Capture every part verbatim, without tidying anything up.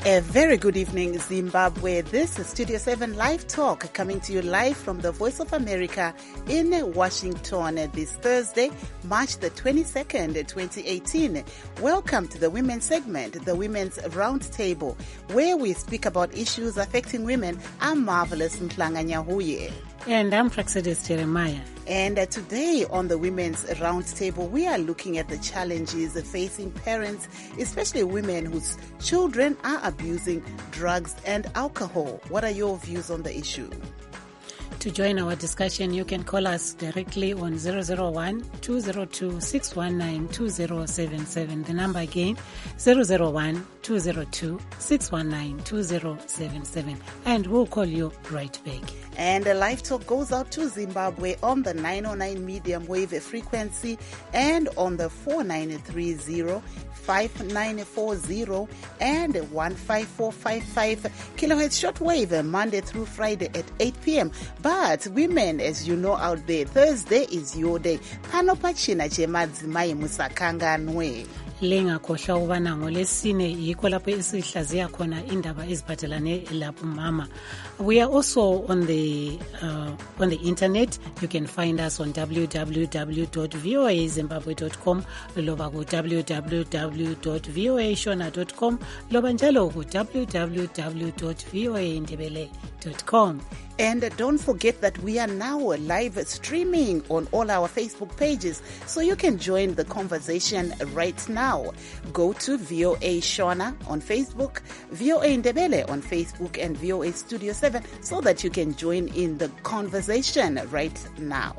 A very good evening, Zimbabwe. This is Studio seven Live Talk, coming to you live from the Voice of America in Washington this Thursday, March the twenty-second, twenty eighteen. Welcome to the women's segment, the Women's Roundtable, where we speak about issues affecting women. I'm Marvelous Mhlanga Nyahuye. And I'm Praxedis Jeremiah. And uh, today on the Women's Roundtable, we are looking at the challenges facing parents, especially women whose children are abusing drugs and alcohol. What are your views on the issue? To join our discussion, you can call us directly on zero zero one, two zero two, six one nine, two zero seven seven. The number again, zero zero one, two zero two, six one nine, two zero seven seven. And we'll call you right back. And the live talk goes out to Zimbabwe on the nine oh nine medium wave frequency and on the four nine three zero, five nine four zero and one five four five five kilohertz shortwave, Monday through Friday at eight p.m. But women, as you know out there, Thursday is your day. Pano pachina chemadzimai musakanganwe. Lingakhohlwa ukubana ngolesine yikho lapho esihlaziya khona indaba eziphathelane lapho mama. We are also on the uh, on the internet. You can find us on w w w dot v o a zimbabwe dot com, loba ku w w w dot v o a shona dot com, loba njalo ku w w w dot v o a ndebele dot com. And don't forget that we are now live streaming on all our Facebook pages, so you can join the conversation right now. Go to V O A Shona on Facebook, V O A Ndebele on Facebook, and V O A Studio seven, so that you can join in the conversation right now.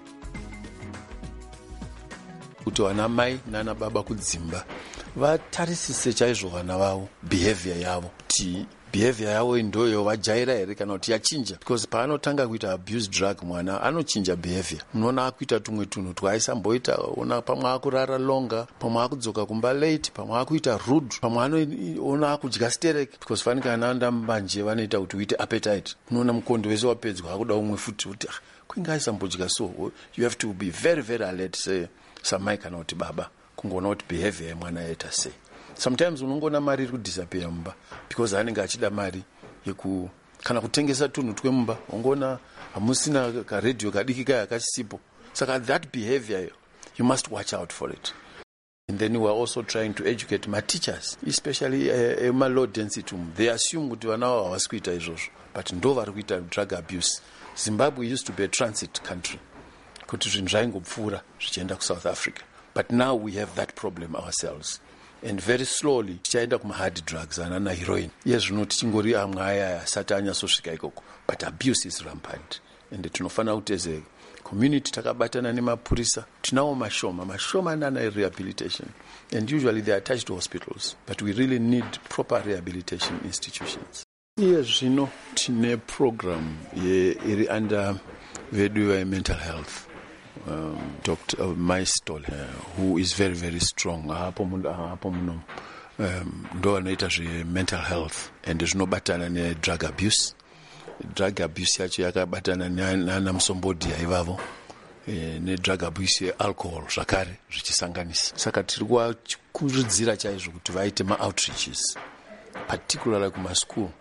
Kuti vana mai nana baba kudzimba vatarisise chaizvo vana vavo behavior yavo kuti behavior yavo ndoyo vajaira here kana kuti yachinja, because paanotanga kuita abuse drug mwana anochinja behavior. Munoona akuita tumwe tunhu twaisamboita, ona pamwe akurara longa, pamwe akudzoka kumba late, pamwe akuita rude, pamwe anoona akudya sterek, because fani kana anda mbanje vanoita kuti uite appetite. Unoona mukondo wese wapedzwa akuda umwe futi kuti kwinga aisambodya. So you have to be very very alert, say samai kana kuti baba kungoona kuti behavior yemwana yaita sei. Sometimes unongona mari iri kudisappear mumba because anenge achida mari yeku kana kutengesa tunhu twemumba, ungona hamusina karedhiyo kadiki kaya kachisipo. Saka that behavior, you must watch out for it. And then we are also trying to educate my teachers, especially uh, my low density. They assume kuti vana vavo havasi kuita izvozvo, but ndo vari kuita drug abuse. Zimbabwe used to be a transit country, kuti zvinhu zvaingopfuura zvichienda kuSouth Africa. But now we have that problem ourselves. And very slowly tichaenda kuma hard drugs anana heroin. Yes, zvino tichingori amwe aya asati anyasosvika ikoko, but abuse is rampant. And tinofana kuti as a community takabatana nemapurisa, tinawo mashoma mashoma nana rehabilitation, and usually they are attached to hospitals, but we really need proper rehabilitation institutions. Yes, zvino tine program ye iri under vedu mental health. Um, Doctor uh, Maistol, uh, who is very very strong hapo muno um, ndo anoita zve mental health and zvinobatana ne drug abuse. Drug abuse yacho yakabatana nana musombodi aivavo eh, ne drug abuse ye alcohol zvakare zvichisanganisa. Saka tiri kukurudzira chaizvo kuti vaite ma outreaches, particularly kuma school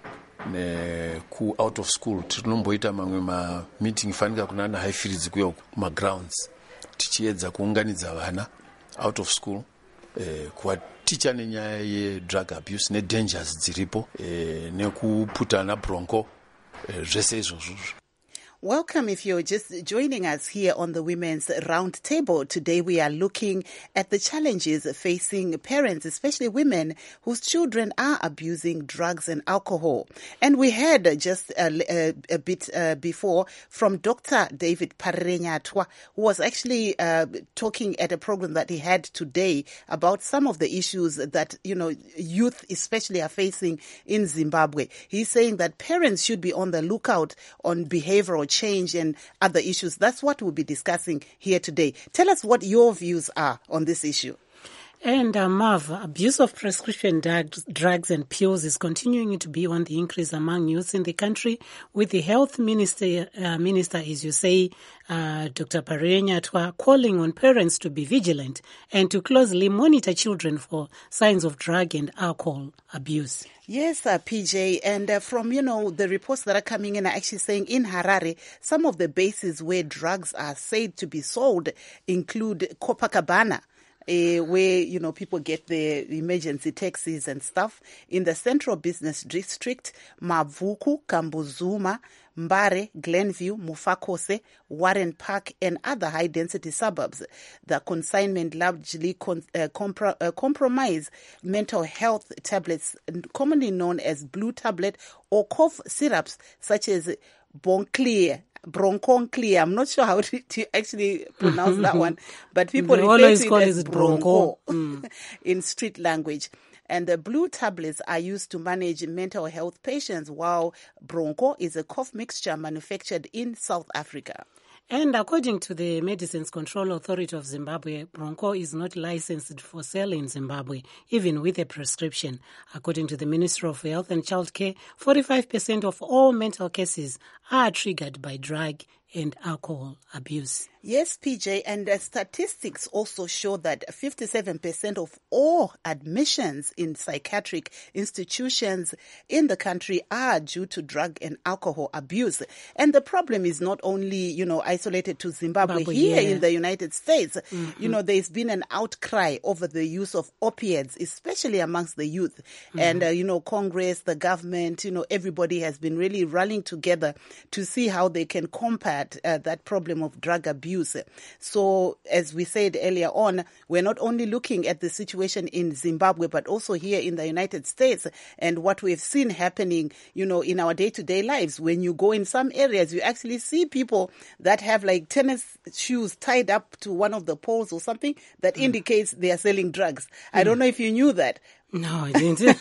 ne ku out of school. Tinomboita mamwe ma meeting fanika kunana high fields kuyo kuma grounds, tichiedza kuunganidza vana out of school eh, kuwaticha nenyaya ye drug abuse ne dangers dziripo eh, nekuputana bronco eh, zvese izvozvo. Welcome if you're just joining us here on the Women's Roundtable. Today we are looking at the challenges facing parents, especially women whose children are abusing drugs and alcohol. And we heard just a, a, a bit uh, before from Doctor David Parenyatwa, who was actually uh, talking at a program that he had today about some of the issues that, you know, youth especially are facing in Zimbabwe. He's saying that parents should be on the lookout on behavioral change and other issues. That's what we'll be discussing here today. Tell us what your views are on this issue. And uh, Marv, abuse of prescription drugs, drugs and pills is continuing to be on the increase among youths in the country, with the health minister, uh, minister, as you say, uh, Doctor Parenyatwa, calling on parents to be vigilant and to closely monitor children for signs of drug and alcohol abuse. Yes, uh, P J, and uh, from, you know, the reports that are coming in are actually saying in Harare, some of the bases where drugs are said to be sold include Copacabana, Uh, where, you know, people get their emergency taxis and stuff. In the Central Business District, Mavuku, Kambuzuma, Mbare, Glenview, Mufakose, Warren Park, and other high-density suburbs. The consignment largely con- uh, compro- uh, compromise mental health tablets, commonly known as blue tablet or cough syrups, such as Bonclear, Bronchonclear. I'm not sure how to, to actually pronounce that one, but people They refer always to call it as it Broncho Broncho. Mm. in street language. And the blue tablets are used to manage mental health patients, while Broncho is a cough mixture manufactured in South Africa. And according to the Medicines Control Authority of Zimbabwe, Broncho is not licensed for sale in Zimbabwe, even with a prescription. According to the Ministry of Health and Childcare, forty-five percent of all mental cases are triggered by drug and alcohol abuse. Yes, P J, and the statistics also show that fifty-seven percent of all admissions in psychiatric institutions in the country are due to drug and alcohol abuse. And the problem is not only, you know, isolated to Zimbabwe. Zimbabwe, Here yeah. in the United States, Mm-hmm. you know, there's been an outcry over the use of opiates, especially amongst the youth. Mm-hmm. And, uh, you know, Congress, the government, you know, everybody has been really rallying together to see how they can combat uh, that problem of drug abuse. So, as we said earlier on, we're not only looking at the situation in Zimbabwe, but also here in the United States, and what we've seen happening, you know, in our day-to-day lives. When you go in some areas, you actually see people that have like tennis shoes tied up to one of the poles or something that mm. indicates they are selling drugs. Mm. I don't know if you knew that. No, I didn't.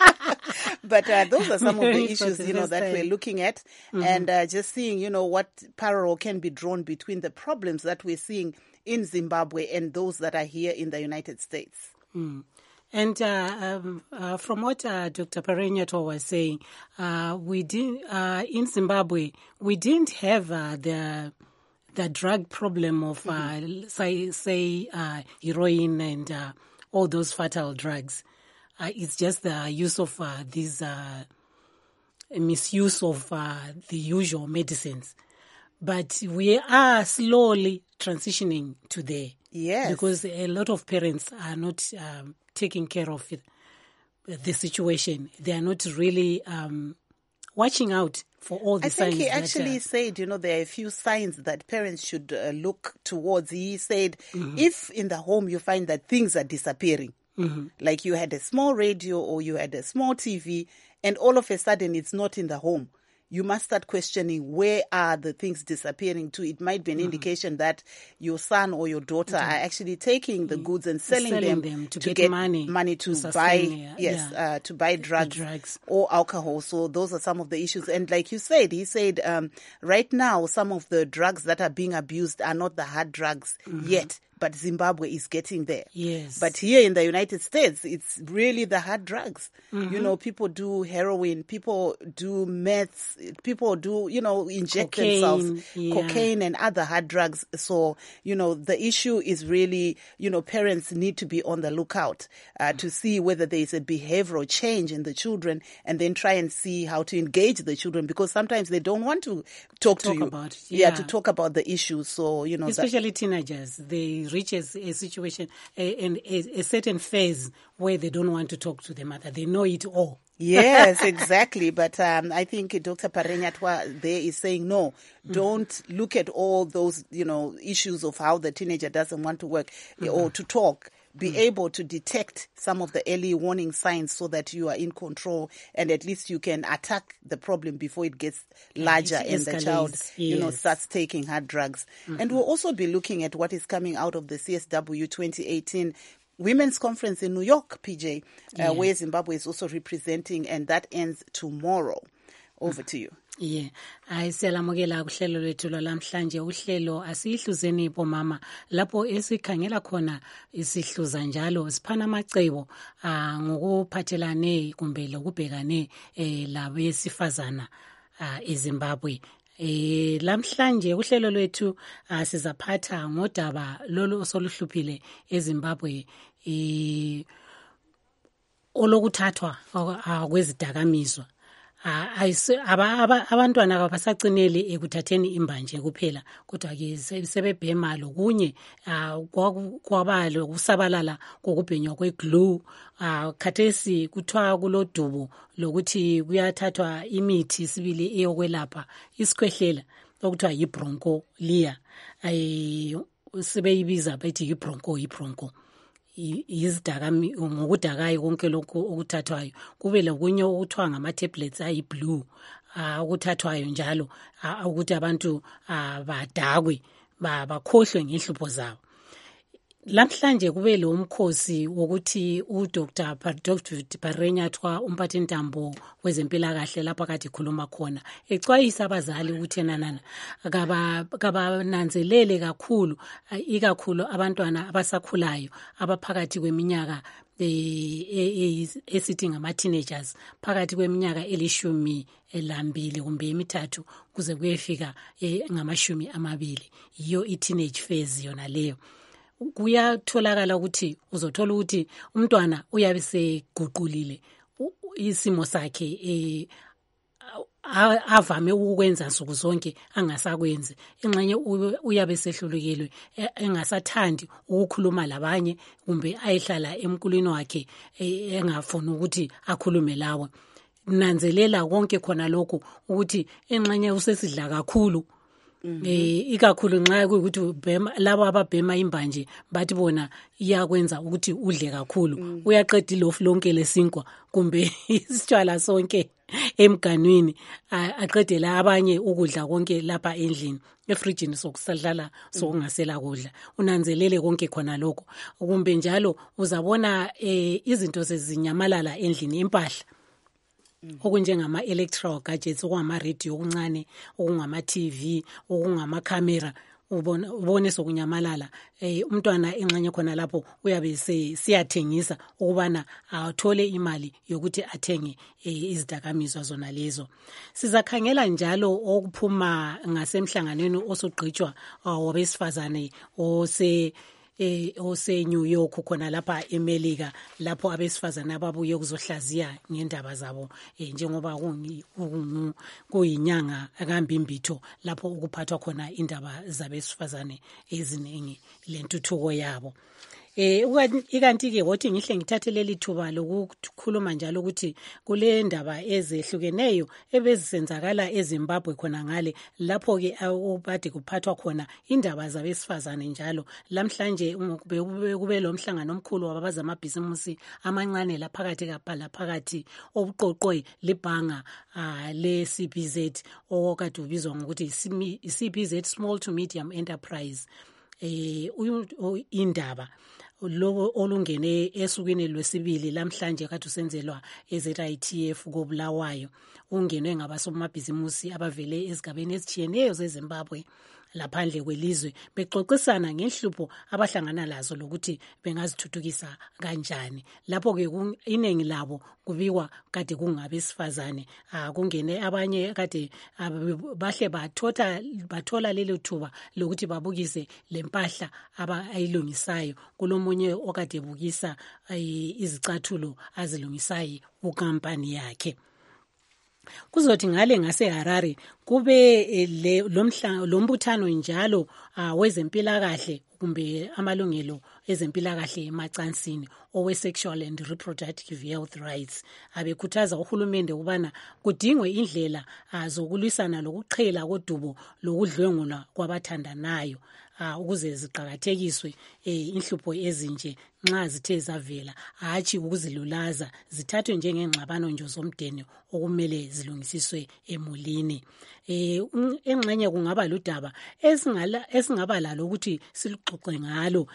But uh, those are some of the issues, you know, that we're looking at, mm-hmm. and uh, just seeing, you know, what parallel can be drawn between the problems that we're seeing in Zimbabwe and those that are here in the United States. Mm. And uh, um, uh, from what uh, Doctor Parenyatwa was saying, uh, we did uh, in Zimbabwe we didn't have uh, the the drug problem of uh, mm-hmm. say say uh, heroin and uh, all those fatal drugs. Uh, it's just the use of uh, these uh, misuse of uh, the usual medicines. But we are slowly transitioning to there. Yes. Because a lot of parents are not um, taking care of it, the situation. They are not really um, watching out for all the I signs. think he that, actually uh, said, you know, there are a few signs that parents should uh, look towards. He said, mm-hmm. if in the home you find that things are disappearing, mm-hmm. like you had a small radio or you had a small T V, and all of a sudden it's not in the home, you must start questioning where are the things disappearing to. It might be an mm-hmm. indication that your son or your daughter okay. are actually taking the goods and selling, selling them, them to, to get, get money, money to, to buy yeah. yes yeah. Uh, to buy drugs, drugs or alcohol. So those are some of the issues. And like you said, he said um, right now some of the drugs that are being abused are not the hard drugs mm-hmm. yet. But Zimbabwe is getting there. Yes. But here in the United States, it's really the hard drugs. Mm-hmm. You know, people do heroin, people do meth, people do, you know, inject cocaine, themselves, yeah. cocaine and other hard drugs. So, you know, the issue is really, you know, parents need to be on the lookout uh, mm-hmm. to see whether there is a behavioral change in the children, and then try and see how to engage the children, because sometimes they don't want to talk, talk to you. About, yeah. yeah, to talk about the issues. So, you know, especially that, teenagers, they reaches a situation in a, a, a certain phase where they don't want to talk to the mother. They know it all. Yes, exactly. But um, I think Doctor Parenyatwa there is saying, no, don't mm-hmm. look at all those, you know, issues of how the teenager doesn't want to work mm-hmm. or to talk. Be mm. able to detect some of the early warning signs so that you are in control, and at least you can attack the problem before it gets larger it and the child, yes. you know, starts taking hard drugs. Mm-hmm. And we'll also be looking at what is coming out of the C S W twenty eighteen Women's Conference in New York, P J, uh, yes. where Zimbabwe is also representing, and that ends tomorrow. Over to you. Yeah, hayi siyalamukela kuhlelo lwethu lwalamhlanje. Uhlelo asihluzeni bomama lapho esikhangela khona isihluza njalo siphana amacebo ah ngokuphathelane kumbe lokubhekane eh labesifazana ah eZimbabwe. Eh lamhlanje uhlelo lwethu sizaphatha ngodaba lolu osoluhluphile eZimbabwe eh olokuthathwa kwezidakamizwa. Abantwana abasacinele ekuthatheni imbanje kuphela kodwa ke sebebhema lokunye kwabalo kusabalala kokubhenywa kweglue. Khathesi kuthiwa kulodubo lokuthi kuyathathwa imithi sibili eyokwelapha isikhwehlela okuthiwa yibroncholia. Sebeyibiza bethi yibroncho yibroncho. Izidakami ngokudakayo konke lokho okuthathwayo kube lokunye okuthiwa ngama tablets ayi blue okuthathwayo njalo ukuthi abantu badakwe bakhohlwe ngenhlupho zabo. Lamhlanje kube lo umkhosi wokuthi uDr Doctor Parenyathwa umphathintambo wezempilakahle lapha kade khuluma khona exwayisa abazali ukuthi nanana kabananzelele kakhulu ikakhulu abantwana abasakhulayo abaphakathi kweminyaka esithi ngama teenagers phakathi kweminyaka elishumi elambili kumbe emithathu kuze kuyefika ngamashumi amabili. Iyo i teenage phase yona leyo. Kuyatholakala ukuthi uzothola ukuthi umntwana uyabe seguqulile isimo sakhe eh avame ukwenza nsuku zonke angasakwenzi. Ingxenye uyabe sehlulukelwe engasathandi ukukhuluma labanye kumbe ayihlala emkulwini wakhe engafuni ukuthi akhulume lawe. Nanzelela konke khona lokho ukuthi engxenye usesidla kakhulu. Eh ikakhulu nxa kuyikuthi ubhema labo ababhema imbanje bathi bona iyakwenza ukuthi udle kakhulu. Mm. Uyaqeda ilofu lonke lesinkwa kumbe isitshwala sonke emganwini aqedela abanye ukudla konke lapha endlini efrijini sokusadlala sokungasela kudla. Unanzelele konke khona lokho kumbe njalo uzabona eh, izinto sezinyamalala endlini impahla okunjengama electoral gadgets okungama radio okuncane okungama T V okungama camera ubona ubone sokunyamalala. Eh umntwana engxenye khona lapho uyabe siyathengisa ukubana athole imali yokuthi athenge izidakamizwa zona lezo. Sizakhangela njalo okuphuma ngasemhlanganweni osugqitshwa wabesifazane ose eh ose New York khona lapha eMelika lapho abesifazana ababuye ukuzohlaziya ngendaba zabo njengoba kuyinyanga akambimbitho lapho ukuphathwa khona indaba zabesifazane eziningi lentuthuko yabo. Eh ikanti ke wothi ngihle ngithathe leli thuba lokukhuluma njalo ukuthi kule ndaba ezehlukeneyo ebezisenzakala eZimbabwe khona ngale lapho ke ubade kuphathwa khona indaba zabesifazane njalo. Lamhlanje kube lo mhlangano omkhulu wababaza amabhizimusi amancane laphakathi kaphala phakathi obuqoqwe libhanga le C B Z okade ubizwa ngokuthi C B Z Small to Medium Enterprise. Eh indaba lobo olungene esukwini lwesibili lamhlanje kade usenzelwa eZ I T F koBulawayo ungenwe ngabasomabhizimusi abavele ezigabeni ezitshiyeneyo zeZimbabwe laphandle kwelizwe bexoxisana ngenhlupho abahlangana lazo lokuthi bengazithuthukisa kanjani. Lapho ke inengi labo kubikwa kade kungabesifazane kungene abanye kade bahle bathotha bathola lelo thuba lokuthi babukise lempahla abayilungisayo. Kulomunye okade bukisa izicathulo azilungisayo kukampani yakhe. Kuzothi ngale ngase Harare kube lombuthano njalo wezempilakahle kumbe amalungelo ezempilakahle emacansini owe sexual and reproductive health rights. Abekhuthaza uhulumende ukubana kudingwe indlela zokulwisana lokuqhela kodubo lokudlwengula kwabathandanayo ukuze ziqhakathekiswe inhlupho ezinje nxa zithe zavela hatshi ukuzilulaza zithathwe njengengxabano nje zomdeni okumele zilungisiswe emulini. Eh engxenye kungaba ludaba esingala esingaba lalo ukuthi siluxoxe ngalo.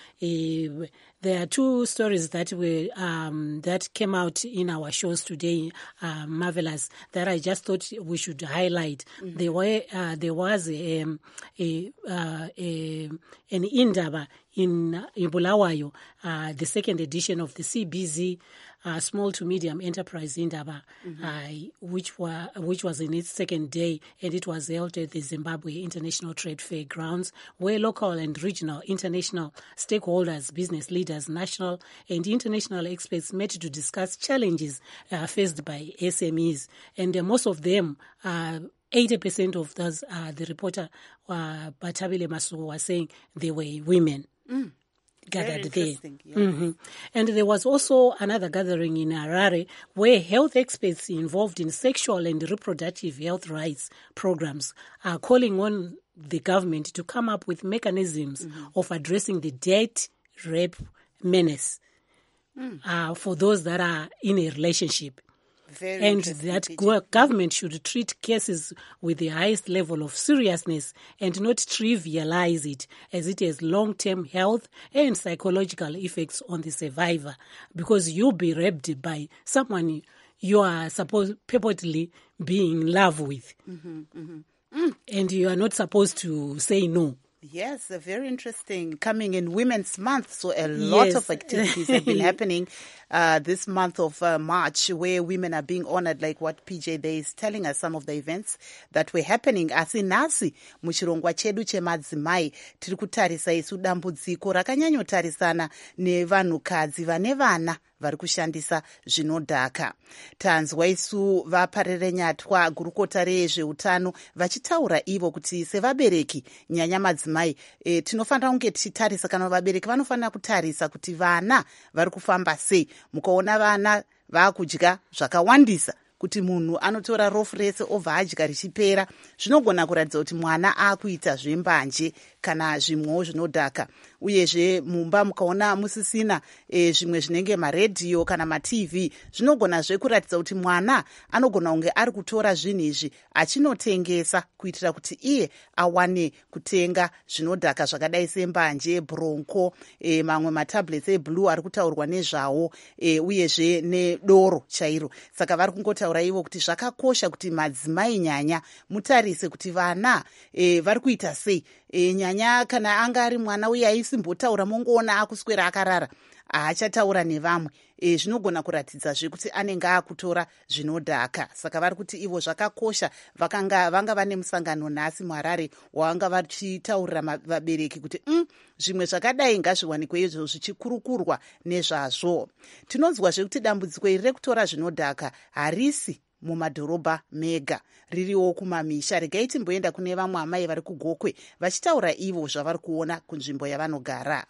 Eh there are two stories that were um that came out in our shows today, uh, Marvelous, that I just thought we should highlight. Mm-hmm. There were uh, there was a, a, uh, a an indaba in uh, in Bulawayo, uh, the second edition of the C B Z uh, Small to Medium Enterprise Indaba, mm-hmm. uh, which were which was in its second day, and it was held at the Zimbabwe International Trade Fair grounds, where local and regional, international stakeholders, business leaders, national and international experts met to discuss challenges uh, faced by S M Es, and uh, most of them. Uh, eighty percent of those, uh, the reporter, uh, Batabile Masuku, was saying they were women. Mm. Gathered there. Yes. Mm-hmm. And there was also another gathering in Harare where health experts involved in sexual and reproductive health rights programs are calling on the government to come up with mechanisms mm-hmm. of addressing the debt rape menace mm. uh, for those that are in a relationship. Very and that go- government should treat cases with the highest level of seriousness and not trivialize it, as it has long-term health and psychological effects on the survivor, because you'll be raped by someone you are supposed purportedly being in love with. Mm-hmm, mm-hmm. Mm. And you are not supposed to say no. Yes, very interesting. Coming in Women's Month, so a lot yes. of activities have been happening uh, this month of uh, March, where women are being honored, like what P J there is telling us, some of the events that were happening. Asi nasi muchirongwa chedu chemadzimai tiri kutarisa isu dambudziko rakanyanyotarisana nevanhukadzi vane vana vari kushandisa zvinodhaka. Tanzwa isu vaparere nyatwa gurukota rezveutano vachitaura ivo kuti sevabereki nyanya madzimai e, tinofanira kunge tichitarisa kana vabereki vanofanira kutarisa kuti vana vari kufamba sei. Mukaona vana vakudya zvakawandisa kuti munhu anotora rofu rese obva adya richipera, zvinogona kuratidza kuti mwana akuita zvembanje kana zvimwewo zvinodhaka. Uyezve mumba mukaona musisina e, zvimwe zvinenge maredhiyo kana matv, zvinogonazve kuratidza kuti mwana anogona kunge ari kutora zvinhu izvi achinotengesa kuitira kuti iye awane kutenga zvinodhaka zvakadai sembanje, bronco, e, mamwe matablets eblue ari kutaurwa nezvawo, e, uyezve nedoro chairo. Saka vari kungotaura ivo kuti zvakakosha kuti madzimai nyanya mutarise kuti vana e, vari kuita sei. E, nyanya kana anga ari mwana uye aisimbotaura mongoona akuswera akarara, haachataura nevamwe. E, zvinogona kuratidzazve kuti anenge akutora zvinodhaka. Saka vari kuti ivo zvakakosha. Vakanga vanga vane musangano nhasi muHarare wavanga vachitaurira vabereki kuti mm, zvimwe zvakadai ngazviwanikwe izvo zvichikurukurwa nezvazvo. Tinonzwazve kuti dambudziko iri rekutora zvinodhaka harisi mumadhorobha mega, ririwo kumamisha. Regai timboenda kune vamwe amai vari kuGokwe vachitaura ivo zvavari kuona kunzvimbo yavanogara.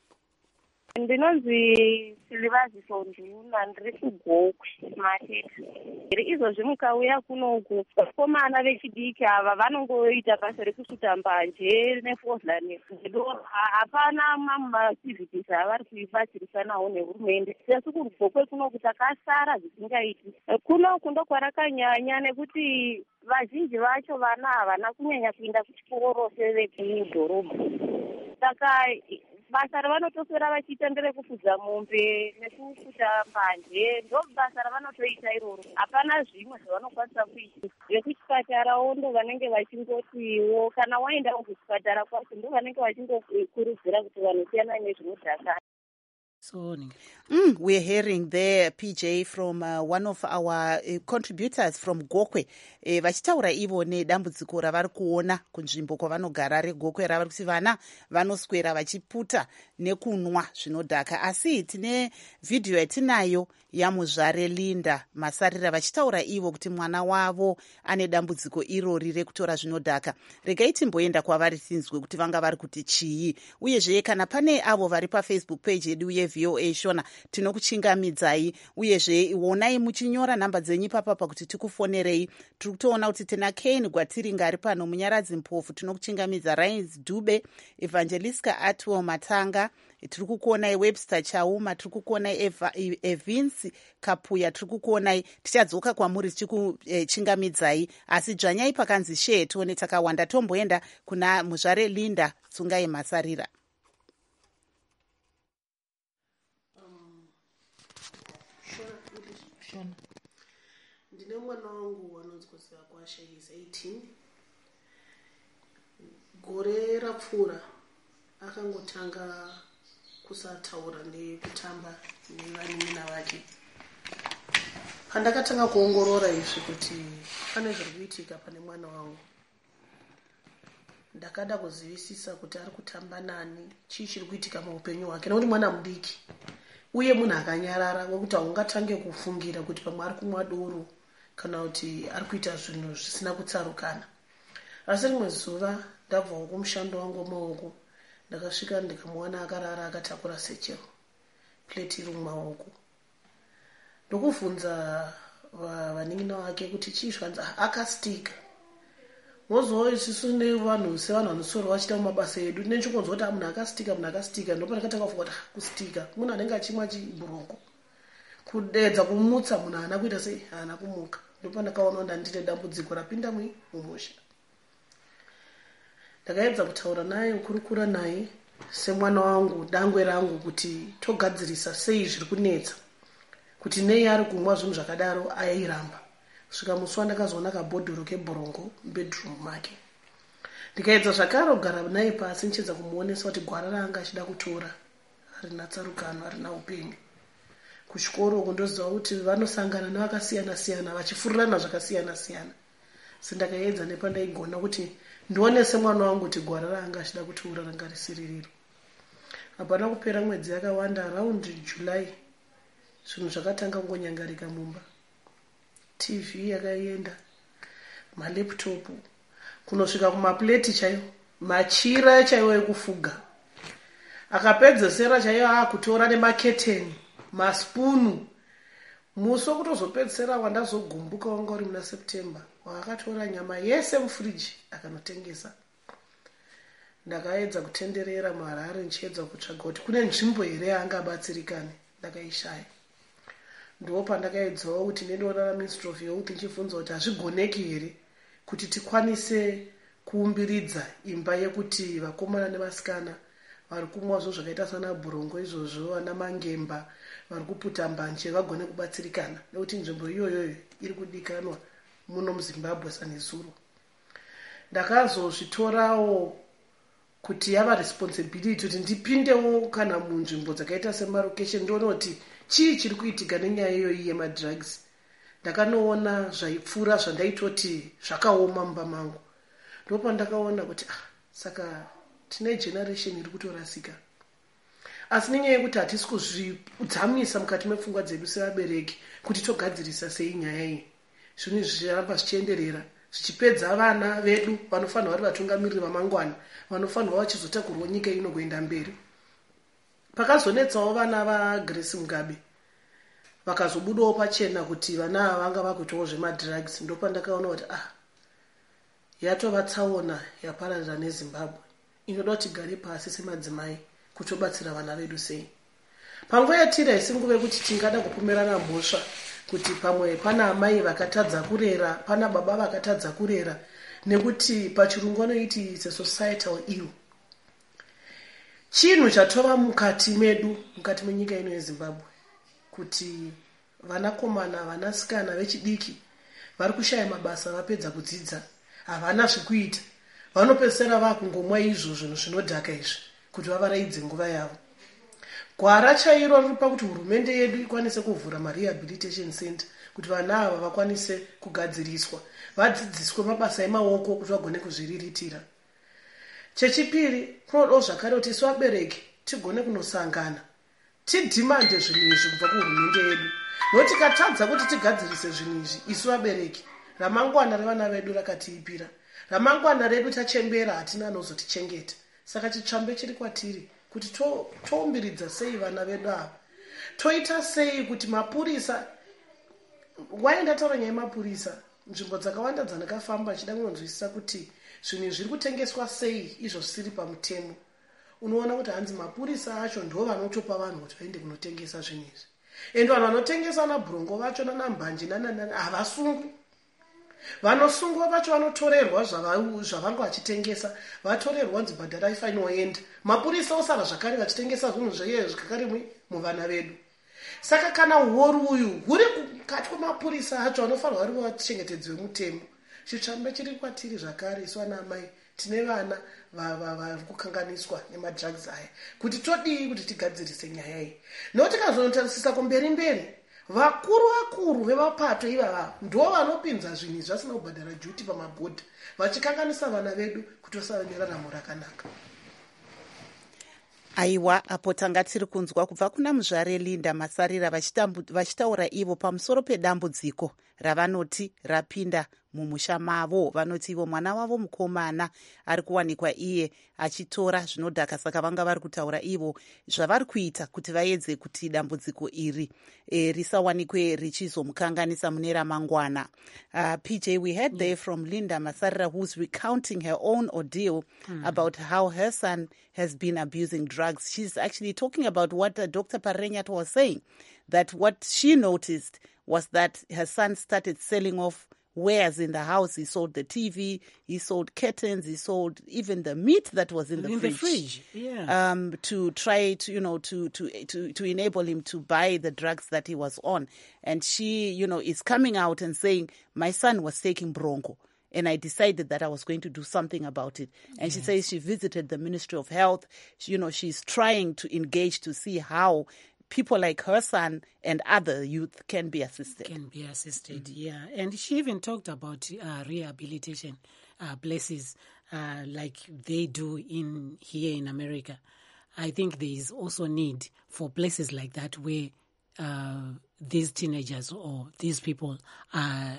Ndinonzi Silivaziso Nduna, ndiri kuGokwe Matete. Izvozvi mukauya kunoku vakomana vechidiki ava vanongoita basa rekusuta mbanje nefodhlani nedoro. Hapana maactivities avari kuibatsirisanawo nehurumende. Asi kuGokwe kunoku takasara zvisingaiti. Kunoku ndokwarakanyanya nekuti vazhinji vacho vana havana kunyanya kuenda kuchikoro sevekudhorobha. Saka basa ravanotoswera vachiita nderekufudza mombe nekufuta mbanje, ndo basa ravanotoita iroro. Hapana zvimwe zvavanokwanisa kuita. Vekuchipatarawo ndo vanenge vachingotiwo, kana waendawo kuchipatara kwacho ndo vanenge vachingokurudzira kuti vanosiyana nezvinodhaka. So, mm, we're hearing there, P J, from uh, one of our uh, contributors from Gokwe. E, vachitaura ivo nedambudziko ravari kuona kunzvimbo kwavanogara reGokwe, ravari kuti vana vanoswera vachiputa nekunwa zvinodhaka. Asi tine vhidhiyo yatinayo yamuzvare Linda Masarira vachitaura ivo kuti mwana wavo ane dambudziko irori rekutora zvinodhaka. Regai timboenda kwavari tinzwe kuti vanga vari kuti chii. Uyezve kana pane avo vari paFacebook page yedu yeView V O A Shona tinokuchingamidzai uyezve onai muchinyora nhamba dzenyu papapa kuti tikufonerei. Tiri kutoona kuti tina Kane Gwatiringa ari pano, Munyaradzi Mpofu tinokuchingamidza, Rains Dube, Evangelisca Atwell Matanga, tiri kukuonai Webster Chauma, tiri kukuonai Evince Kapuya, tiri kukuonai. Tichadzoka kwamuri tichikuchingamidzai, asi dzvanyai pakanzi share tione takawanda. Tomboenda kuna muzvare Linda Tsungai Masarira. Ndine mwana wangu anonzwa Kwasha, is eighteen. Gore rapfuura akangotanga kusataura nekutamba nevanun'una vake. Pandakatanga kuongorora izvi kuti pane zviri kuitika pane mwana wangu, ndakada kuzivisisa kuti ari kutamba nani, chii chiri kuitika muupenyu hwake, nekuti mwana mudiki uye munhu akanyarara wekuti haungatange kufungira kuti pamwe ari kumwa doro kana kuti ari kuita zvinhu zvisina kutsarukana. Asi rimwe zuva ndabvawo kumushando wangu wemaoko, ndakasvika ndikamuwana akarara akatakura sechero, pleti iri mumaoko. Ndokubvunza vaning'ina wake kuti chii zvanzi, akastika. Mozowo isusu nevanhu sevanhu vanosoro vachita mumabasa edu tinenchikonzwa kuti munhu akastika, munhu akastika. Ndipo ndakatanga kufunga kuti kustika munhu anenge achimwa chiburoko, kudedza kumutsa munhu haana kuita sei, haana kumuka. Ndipo ndakaona ndandine dambudziko rapinda mumusha. Ndakaedza kutaura naye, kukurukura naye semwana wangu, dangwe rangu, kuti togadzirisa sei zviri kunetsa, kuti nei ari kumwa zvinhu zvakadaro airamba. Svika musi ndakazoona kabhodhoro kebhorongo bedroom make. Ndikaedza zvakare kugara naye pasi nichedza kumuonesa kuti gwara ranga achida kutora harina tsarukano, harina upenyu. Kuchikoro kundoziva kuti vanosangana nevakasiyana siyana vachifurirana zvakasiyana siyana. Sindakaedza nepandaigona kuti ndionese mwana wangu kuti gwara ranga achida kutora ranga risiri riro. Hapana kupera mwedzi yakawanda, around July, zvinhu zvakatanga kungonyangarika mumba. T V yakaenda, malaptop, kunosvika kumapleti chaiwo, machira chaiwo ekufuga. Akapedzesera chaiwo akutora nemaketeni, maspunu. Muso kutozopedzesera wandazogumbuka wanga uri muna September, wakatora nyama yese mufriji akanotengesa. Ndakaedza kutenderera muHarare nichiedza kutsvaga kuti kune nzvimbo here angabatsirikane, ndakaishaya. Ndipo pandakaedzawo kuti ndoona Ministry of Health nichibvunza kuti hazvigoneki here kuti tikwanise kuumbiridza imba yekuti vakomana nevasikana vari kumwa zvo zvakaita sana bhurongo izvozvo, ana mangemba, vari kuputa mbanje vagone kubatsirikana, nekuti nzvimbo iyoyo iri kudikanwa muno muZimbabwe sanezuro. Ndakazozvitorawo kuti yava responsibility kuti ndipindewo kana munzvimbo dzakaita semarokesheni ndione kuti chii chiri kuitika nenyaya iyoyi yemadrugs. Ndakanoona zvaipfuura zvandaitoti zvakaoma mumba mangu. Ndipo ndakaona kuti ah, saka tine generation iri kutorasika. Asi nenyaya yekuti hatisi kuzvidzamisa mukati mepfungwa dzedu sevabereki kuti togadzirisa sei nyaya iyi, zvinhu zvicharamba zvichienderera zvichipedza vana vedu vanofanirwa vari vatungamiriri vamangwana, vanofanirwa vachizotakurwa nyika ino kuenda mberi. Pakazonetsawo vana vaGrace Mugabe vakazobudawo pachena kuti vana vanga vakuitawo zvemadrugs. Ndipo ndakaona kuti ah, yatova tsaona yapararira neZimbabwe, inoda kuti tigare pasi semadzimai kutobatsira vana vedu sei. Panguva yatiri haisingove kuti tingada kupomerana mhosva kuti pamwe pana amai vakatadza kurera, pana baba vakatadza kurera, nekuti pachirungu vanoiti it's a societal ill. Chinhu chatova mukati medu, mukati menyika ino yeZimbabwe, kuti vanakomana vanasikana vechidiki vari kushaya mabasa vapedza kudzidza, havana zvekuita, vanopedzisira vakungomwa izvo zvinhu zvinodhaka izvi kuti vavaraidze nguva yavo. Gwara chairo riri pakuti hurumende yedu ikwanise kuvhura marehabilitation center kuti vana ava vakwanise kugadziriswa, vadzidziswe mabasa emaoko kuti vagone kuzviriritira. Chechipiri, kunodawo zvakare kuti isu vabereki tigone kunosangana tidhimande zvinhu izvi kubva kuhurumende yedu, nokuti tikatadza kuti tigadzirise zvinhu izvi isu vabereki, ramangwana revana vedu rakatiipira, ramangwana redu tachembera hatina anozotichengeta. Saka chitsvambe chiri kwatiri kuti toumbiridza sei vana vedu ava, toita sei kuti mapurisa, waindataura nyaya yemapurisa, nzvimbo dzakawanda dzandakafamba chida kunonzwisisa kuti zvinhu zviri kutengeswa sei izvo zvisiri pamutemo. Unoona kuti hanzi mapurisa acho ndo vanotopa vanhu kuti vaende kunotengesa zvinhu izvi, ende vanhu vanotengesa nabhurongo vacho nanambanje nananani havasungwi. Vanosungwa vacho vanotorerwa zvavanga vachitengesa, vatorerwa nzi bhadharai faini woenda. Mapurisa osara zvakare vachitengesa zvinhu zvaiye zvakare muvana vedu. Saka kana uhoru uyu huri kukati kwemapurisa acho vanofanirwa vari vachengetedzi vemutemo, chitsvamba chiri kwatiri zvakare isu vana amai tine vana vari kukanganiswa nemadrugs aya, kuti todii kuti tigadzirise nyaya iyi. Nokuti kazonotarisisa kumberi mberi, vakuru vakuru vemapato ivava ndo vanopinza zvinhu izvi vasina kubhadhara juti pamabhodha, vachikanganisa vana vedu kuti vasava neraramo rakanaka. Aiwa, apo tanga tiri kunzwa kubva kuna muzvare Linda Masarira vachitaura ivo pamusoro pedambudziko ravanoti rapinda mumusha mavo. Vanoti ivo mwana wavo mukomana ari kuwanikwa iye achitora zvinodhaka, saka vanga vari kutaura ivo zvavari kuita kuti vaedze kuti dambudziko iri e, risawanikwe richizomukanganisa mune ramangwana. Uh, P J, we heard there from Linda Masarira, who's recounting her own ordeal mm. about how her son has been abusing drugs. She's actually talking about what uh, Doctor Parenyat was saying, that what she noticed was that her son started selling off wares in the house. He sold the T V, he sold curtains, he sold even the meat that was in the in fridge, the fridge. Yeah. um, to try to, you know, to, to, to, to enable him to buy the drugs that he was on. And she, you know, is coming out and saying, my son was taking Bronco, and I decided that I was going to do something about it. And yes. she says she visited the Ministry of Health. She, you know, she's trying to engage to see how people like her son and other youth can be assisted. Can be assisted, mm-hmm. yeah. And she even talked about uh, rehabilitation uh, places uh, like they do in here in America. I think there is also need for places like that where uh, these teenagers or these people uh,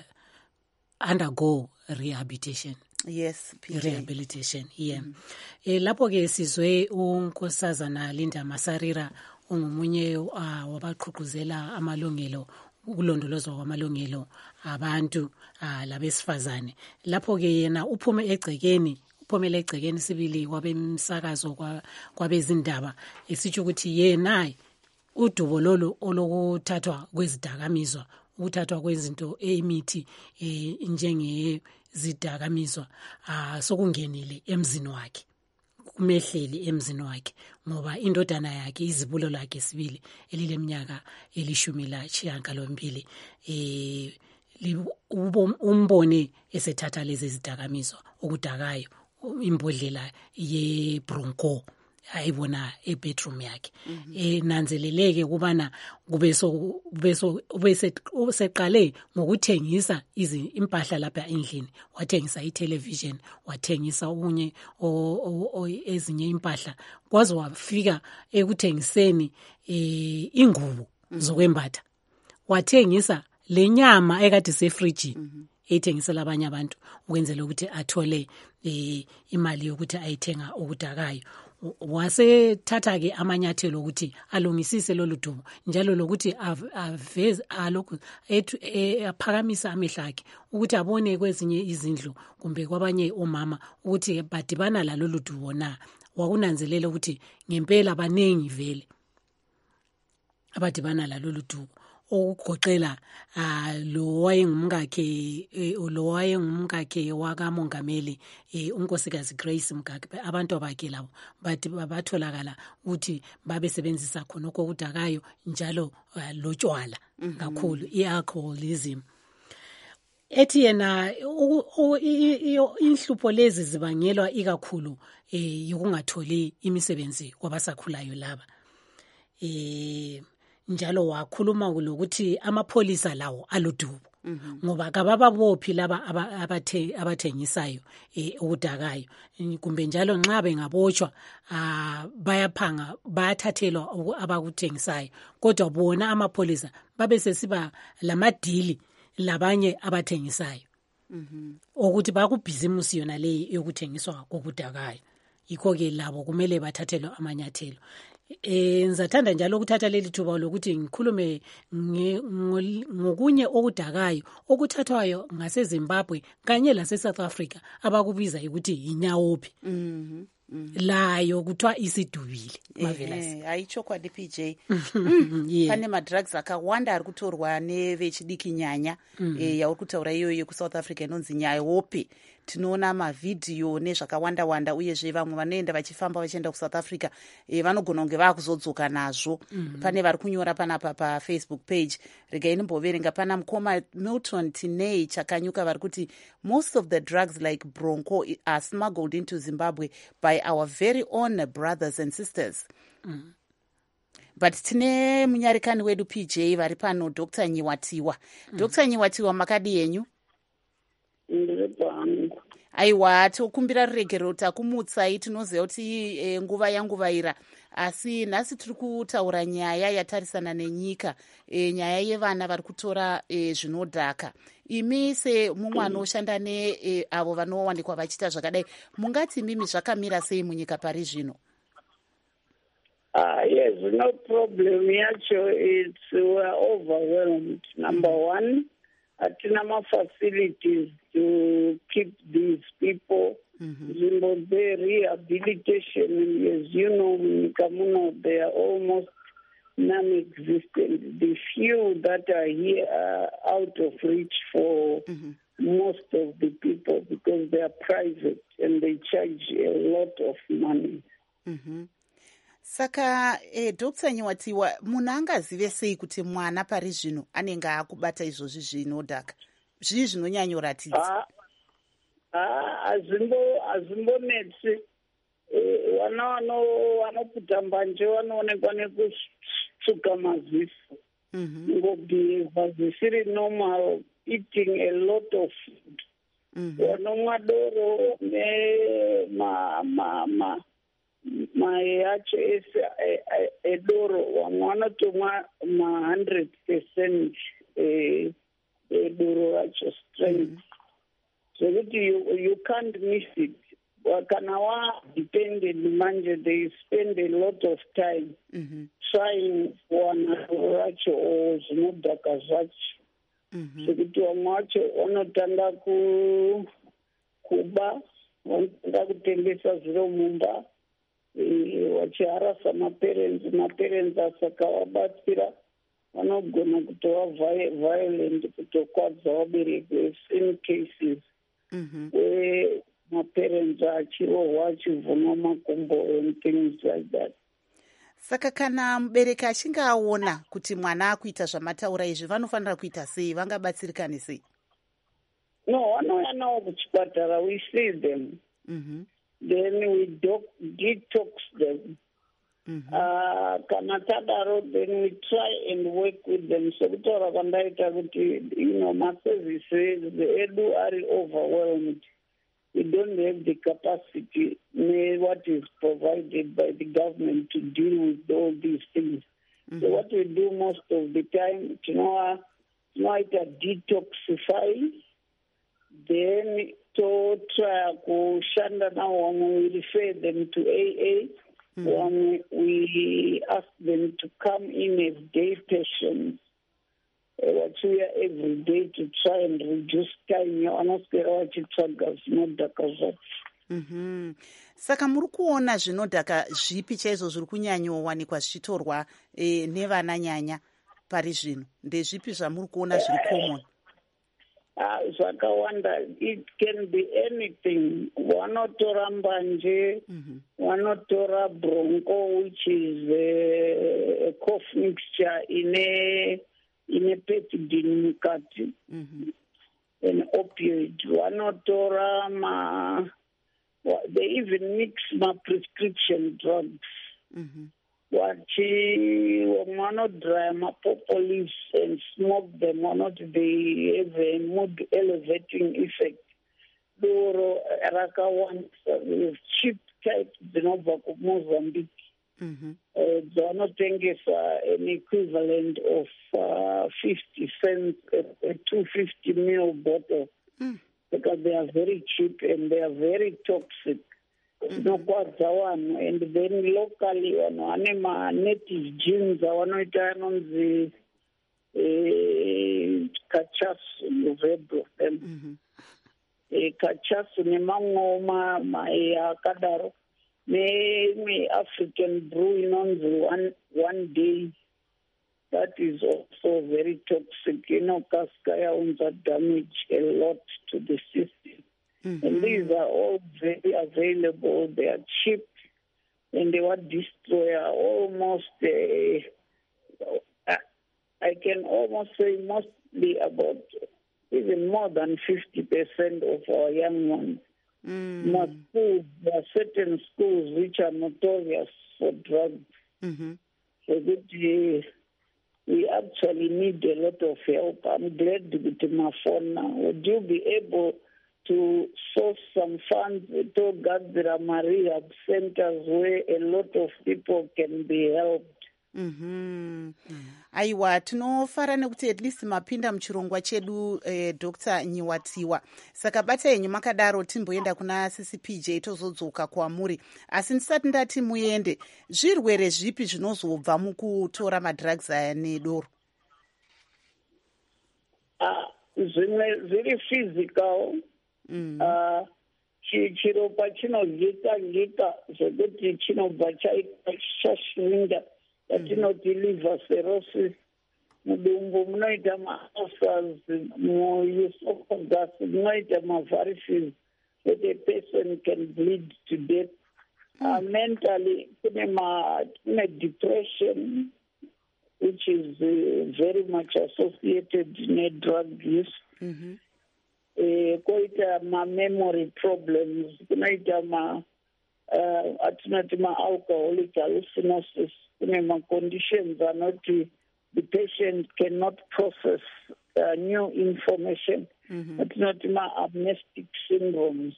undergo rehabilitation. Yes, P J. Rehabilitation, yeah. Mm-hmm. E, lapho ke sizwe unkosazana Linda Masarira ungumunye uh, wabaqhuquzela amalungelo, ukulondolozwa kwamalungelo abantu uh, labesifazane. Lapho ke yena uphume egcekeni, uphumele egcekeni sibili kwabemsakazo kwabezindaba esitsho ukuthi yena udubo lolu olokuthathwa kwezidakamizwa, ukuthathwa kwezinto emithi eh, njenge zidakamizwa uh, sokungenile emzini wakhe, kumehleli emzini wakhe, ngoba indodana yakhe izibulo lakhe sibili elileminyaka elishumi la chiyangalombili eh umbone esethatha lezi zidakamizwa okudakayo, imbodlela ye Bronco ayibona ebedroom yakhe. Mm-hmm. Enanzeleleke kubana kubeso beso beseqale ngokuthengisa izi impahla lapha endlini, wathengisa itelevision, wathengisa unye ezinye impahla, kwaze wafika ekuthengiseni eh ingubo zokwembatha, wathengisa lenyama ekade sefridge. Mm-hmm. Ethengisela abanye abantu ukwenzela ukuthi athole eh imali yokuthi ayithenga okudakayo. Wasethatha ke amanyathelo ukuthi alungisise lolu dubo, njalo lokuthi aveze alokhu aphakamisa amehlo akhe ukuthi abone kwezinye izindlu kumbe kwabanye omama ukuthi badibana lalolu dubo na. Wakunanzelela ukuthi ngempela abanengi vele abadibana lalolu dubo, okugoqela uh, lo wayengumkakhe uh, lo wayengumkakhe wakamongameli uh, unkosikazi Grace Mgakhe. Abantu abakhe labo bathi batholakala ukuthi babesebenzisa khona okudakayo njalo uh, lotshwala. Mm-hmm. Kakhulu i-alcoholism. Ethi yena inhlupho lezi zibangelwa ikakhulu eh yokungatholi imisebenzi kwabasakhulayo laba. Eh njalo wakhuluma ukuthi amapholisa lawo aludubo. Mm-hmm. Ngoba kabababophi laba abathe abathengisayo eh okudakayo, kumbe njalo nxa bengabotshwa ah bayaphanga bayathathelwa abakuthengisayo, kodwa bona amapholisa babe sesiba lamadili labanye abathengisayo. Mhm. Ukuthi bakubhizimusi yona le yokuthengiswa kokudakayo. yikho-ke labo kumele bathathelwe amanyathelo. Eh ngizathanda njalo ukuthatha leli thuba lokuthi ngikhulume ngokunye okudakayo okuthathwayo ngaseZimbabwe kanye lase-South Africa abakubiza ukuthi yinyawophi. Mhm. Layo kuthiwa isidubile Marvelous. Hayi chokwadi P J. Yeah. Pane madrugs akawanda ari kutorwa nevechidiki nyanya eh yauri kutaura iyoyo kuSouth Africa inonzi nyawope. Tinoona mavhidhiyo nezvakawanda wanda uyezve vamwe vanoenda vachifamba vachienda kuSouth Africa eh vanogona kunge vakuzodzoka nazvo. Pane vari kunyora panapa paFacebook page. Regai nimboverenga pana mukoma Milton Tinei chakanyuka vari kuti most of the drugs like Bronco are smuggled into Zimbabwe by our very own brothers and sisters. Mm. But tine munyarikani wedu P J vari pano Doctor Nyiwatiwa. Mm. Doctor Nyiwatiwa makadi yenyu? Ndiripangu. Aiwa tokumbira ruregero takumutsai tinoziva kuti e, nguva yanguvaira asi nhasi tiri kutaura nyaya yatarisana nenyika e, nyaya yevana vari kutora e, zvinodhaka. Imi semumwe anoshanda neavo e, vanowanikwa vachiita zvakadai mungati mimi zvakamira sei munyika pari zvino? Ah, yes, no problem yacho. It's we're overwhelmed. Number one, hatina ma-facilities to keep these people. Zimbo mm-hmm. the rehabilitation, as you know, munyika muno they are almost non-existent. The few that are here are out of reach for mm-hmm. most of the people because they are private and they charge a lot of money. Mm-hmm. Saka eh, Doctor Nyiwatiwa, munhu angazive sei kuti mwana pari zvino anenge akubata izvozvi zvinodhaka? Zvii zvinonyanyoratidza? Ah, ah, azimbo azimbonetsi eh, vana vano vanoputa mbanje vanoonekwa nekusuka maziso. Mm-hmm. Ngobhihevha zvisiri normal, eating a lot of food. Mm-hmm. Vanomwa doro ne ma ma ma mai yacho ese edoro vamwe vanotomwa ma-hundred percent edoro racho strength zvekuti you, you can't miss it. Kana wa-dependent manje they spend a lot of time mm-hmm. trying kuwana doro racho or zvinodhaka zvacho zvekuti vamwe vacho vanotanga kuba vanotanga kutengesa zviro mumba vachiharasa maparents maparents asakawabatsira vanogona kutova violent kutokwadza vabereki. We've seen cases mm-hmm. where maparents achirohwa achivhunwa makumbo and things like that. Saka kana mubereki achinge aona kuti mwana akuita zvamataura izvi vanofanira kuita sei? Vangabatsirikane sei? No, vanouya nawo kuchipatara. We see them. Mm-hmm. Then we do- detox them. Mm-hmm. Uh, kana tadaro, then we try and work with them. So kutaura kwandaita kuti, you know, ma-services, the edu are overwhelmed. We don't have the capacity, what is provided by the government to deal with all these things. Mm-hmm. So what we do most of the time, you know, you know, it's a detoxify, then to try to shanda now when we refer them to A A, mm-hmm. when we ask them to come in as day patients, what we are every day to try and reduce time. Mm-hmm. Saka muri kuona zvinodhaka zvipi chaizvo zviri kunyanyowanikwa zvichitorwa eh, nevana nyanya pari zvino? Ndezvipi zvamuri kuona zviri common? Ah, zvakawanda. It can be anything. Vanotora mbanje, mm-hmm. vanotora bronco, which is a, a cough mixture in a in a pethidine mukati, mm-hmm. an opioid. Vanotora ma, they even mix my prescription drugs. Mm-hmm. Wachi wanodry my propolis and smoke them, or not they have a mood elevating effect. Doro raka ones with cheap type zinobva kuMozambique. They are not an equivalent of uh, fifty cents, a, a two hundred fifty milliliter bottle, mm. because they are very cheap and they are very toxic. nokwadza vanhu, and then locally vanhu vane ma-native genes avanoita anonzi kachasu, you've heard of them. Kachasu nemamwewo akadaro, ne-African brew inonzi one, one day. That is also very toxic. You know, cascaya yaunza damage a lot to the system. Mm-hmm. And these are all very available. They are cheap, and they were destroy almost, uh, I can almost say mostly about even more than fifty percent of our young ones. Mm. Most schools, there are certain schools which are notorious for drugs. Mm-hmm. So that uh, we actually need a lot of help. I'm glad with my phone now. Would you be able to source some funds to Gadzira rehab centers where a lot of people can be helped? Mm-hmm. Aiwa, tinofara nekuti at least mapinda muchirongwa chedu eh, Doctor Nyiwatiwa. Saka bata yenyu makadaro timboenda kuna C C P J tozodzoka kwamuri. Asi ndisati ndati muende, zvirwere zvipi zvinozobva mukutora madrugs aya nedoro? Ah, zvimwe zviri physical. Mm. Uh, chiropa chinodyika dyika zvekuti chinobva chashringa. Yatinoti liver cirrhosis, mudumbu munoita ma-ulcers, muesophagus munoita ma-varices, that a person can bleed to death. Mm. Uh, mentally, kune depression, which is uh, very much associated with drug use. Mm-hmm. Uh, koita ma-memory problems, kunoita ma uh, atinoti ma-alcoholic hallucinosis. My conditions are not to, the patient cannot process uh, new information. Mm-hmm. It's not my amnestic syndromes.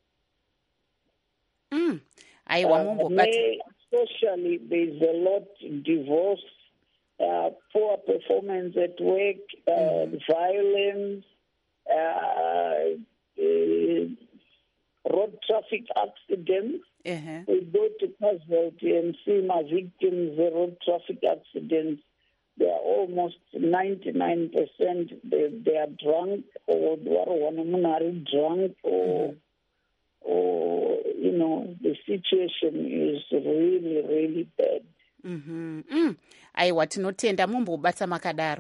Mm. I uh, may, socially, there's a lot of divorce, uh, poor performance at work, uh, mm-hmm. violence, uh, uh, road traffic accidents. Uh-huh. We go to casualty and see my victims, the road traffic accidents. They are almost ninety-nine percent. They, they are drunk, or they are drunk, or, mm-hmm. or, you know, the situation is really, really bad. Mm-hmm. Mm. Aiwa, tinotenda mumbobata makadaro.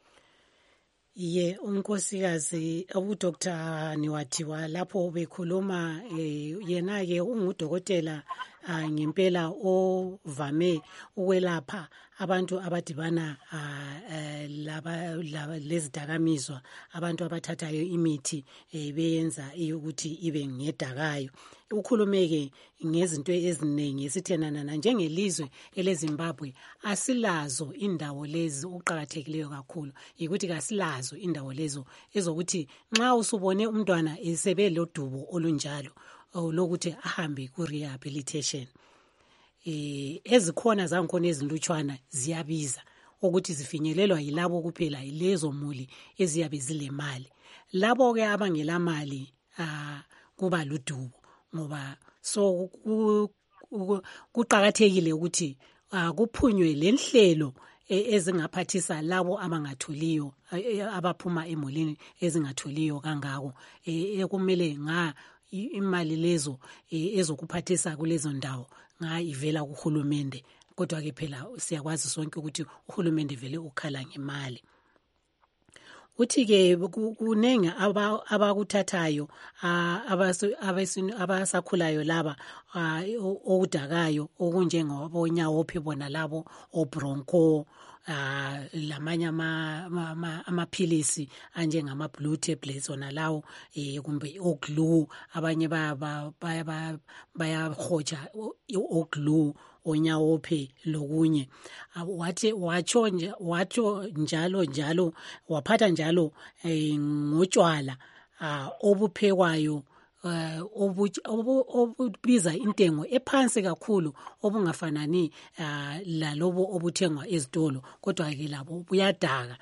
Ye unkosikazi uDoctor Nyiwatiwa lapho bekhuluma eh, yena ke ungudokotela uh, ngempela ovame ukwelapha abantu abadibana uh, uh, laba, laba lezidakamizwa, abantu abathathayo imithi eh, beyenza ukuthi ibe ngedakayo. Ukhulumeke ngezinto eziningi esithenana njengelizwe eleZimbabwe asilazo indawo lezi uqhakathekileyo kakhulu ukuthi kasilazo indawo lezo ezokuthi nxa usubone umntwana esebe lodubo olunjalo lokuthi ahambe ku rehabilitation. Eh ezikhona zangikhona ezilutshwana ziyabiza ukuthi zifinyelelwa yilabo kuphela yilezo muli eziyabe zilemali. Labo ke abangela mali ah kuba ludubo ngoba so kuqhakathekile ukuthi kuphunywe lenhlelo ezingaphathisa labo abangatholiyo abaphuma emolini ezingatholiyo kangako ekumele nga imali lezo ezokuphathisa kulezo ndawo nga ivela kuhulumende. Kodwa ke phela siyakwazi sonke ukuthi uhulumende vele ukhala ngemali. Uthi ke kunengi abakuthathayo abasakhulayo laba okudakayo okunjengabonyawophe bona labo obronco lamanye amaphilisi anjengama blue tablets ona lawo kumbe oglue, abanye baya bayahoja oglue onyawophe lokunye. Wathi watsho watsho njalo njalo waphatha njalo ngotshwala obuphekwayo obubiza intengo ephansi kakhulu obungafanani lalobo obuthengwa ezitolo, kodwa ke labo buyadaka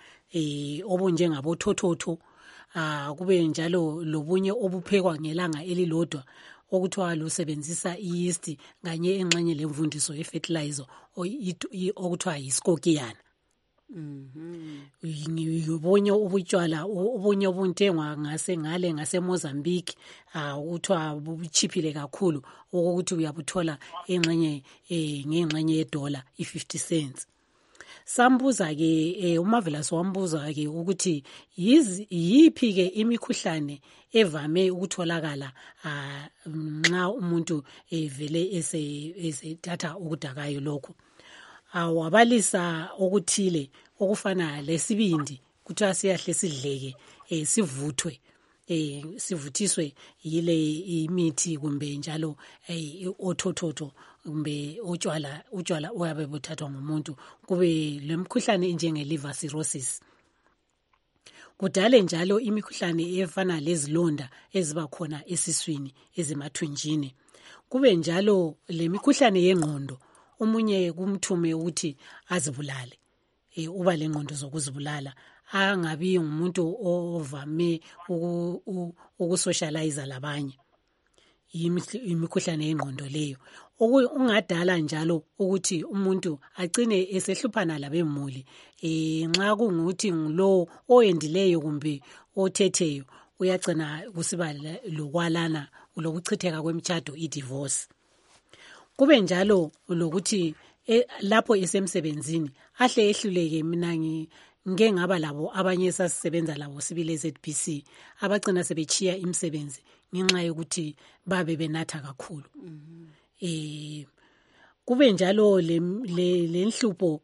obunjengabo thothoto. Kube njalo lobunye obuphekwa ngelanga elilodwa okuthiwa lusebenzisa yeast kanye engxenye lemvundiso yefertilizer okuthiwa yiskokiyana. Ngibonye ubutshwala ubunye obuntengwa ngase ngale ngase Mozambique ukuthiwa buchiphile kakhulu ukuthi uyabuthola engxenye ngengxenye yedola i-fifty cents. Sambuza ke uMarvelous wambuza ke ukuthi yiphi ke imikhuhlane evame ukutholakala nxa umuntu evele esethatha ukudakayo lokho. Awabalisa okuthile okufana lesibindi kuthiwa siyahle sidleke sivuthwe sivuthiswe yile imithi kumbe njalo othothoto kumbe utshwala utshwala oyabe buthathwa ngumuntu kube lemkhuhlane njenge liver cirrhosis. Kudale njalo imikhuhlane efana lezilonda eziba khona esiswini ezimathunjini. Kube njalo lemikhuhlane yengqondo umunye kumthume ukuthi azibulale uba lengqondo zokuzibulala angabi ngumuntu ovame ukusocialize labanye. Imikhuhlane yengqondo leyo ungadala njalo ukuthi umuntu agcine esehluphana labemuli nxa kungukuthi ngulo oyendileyo kumbe othetheyo uyagcina kusiba lokwalana lokuchitheka kwemtshado i-divorce. Kube njalo lokuthi lapho esemsebenzini ahle ehluleke. Mina ngike ngaba labo abanye sasisebenza labo sibile Z B C abagcina sebechiya imisebenzi ngenxa yokuthi babe benatha kakhulu. Eh kube njalo le lenhlupho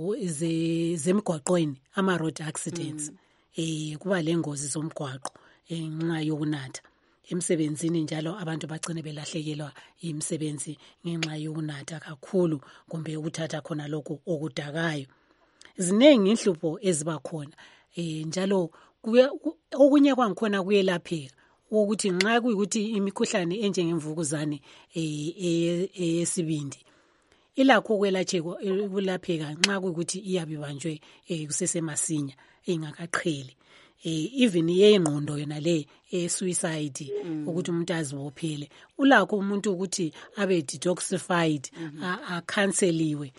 zemgwaqweni ama road accidents eh kuba lengozi zomgwaqo ngenxa yokunatha. Emsebenzini njalo abantu bagcine belahlekelwa imisebenzi ngenxa yokunatha kakhulu kumbe ukuthatha khona lokho okudakayo. Zinengi inhlupho eziba khona eh njalo okunye kwangikhona kuyelapheka ukuthi nxa kuyikuthi imikhuhlane enjengemvukuzane eyesibindi ilakho kwelapheka nxa kuyikuthi iyabibanjwe kusesemasinya ingakaqheli. Even yengqondo yona le suicide ukuthi umuntu azibophele ulakho umuntu ukuthi abe detoxified acanceliwe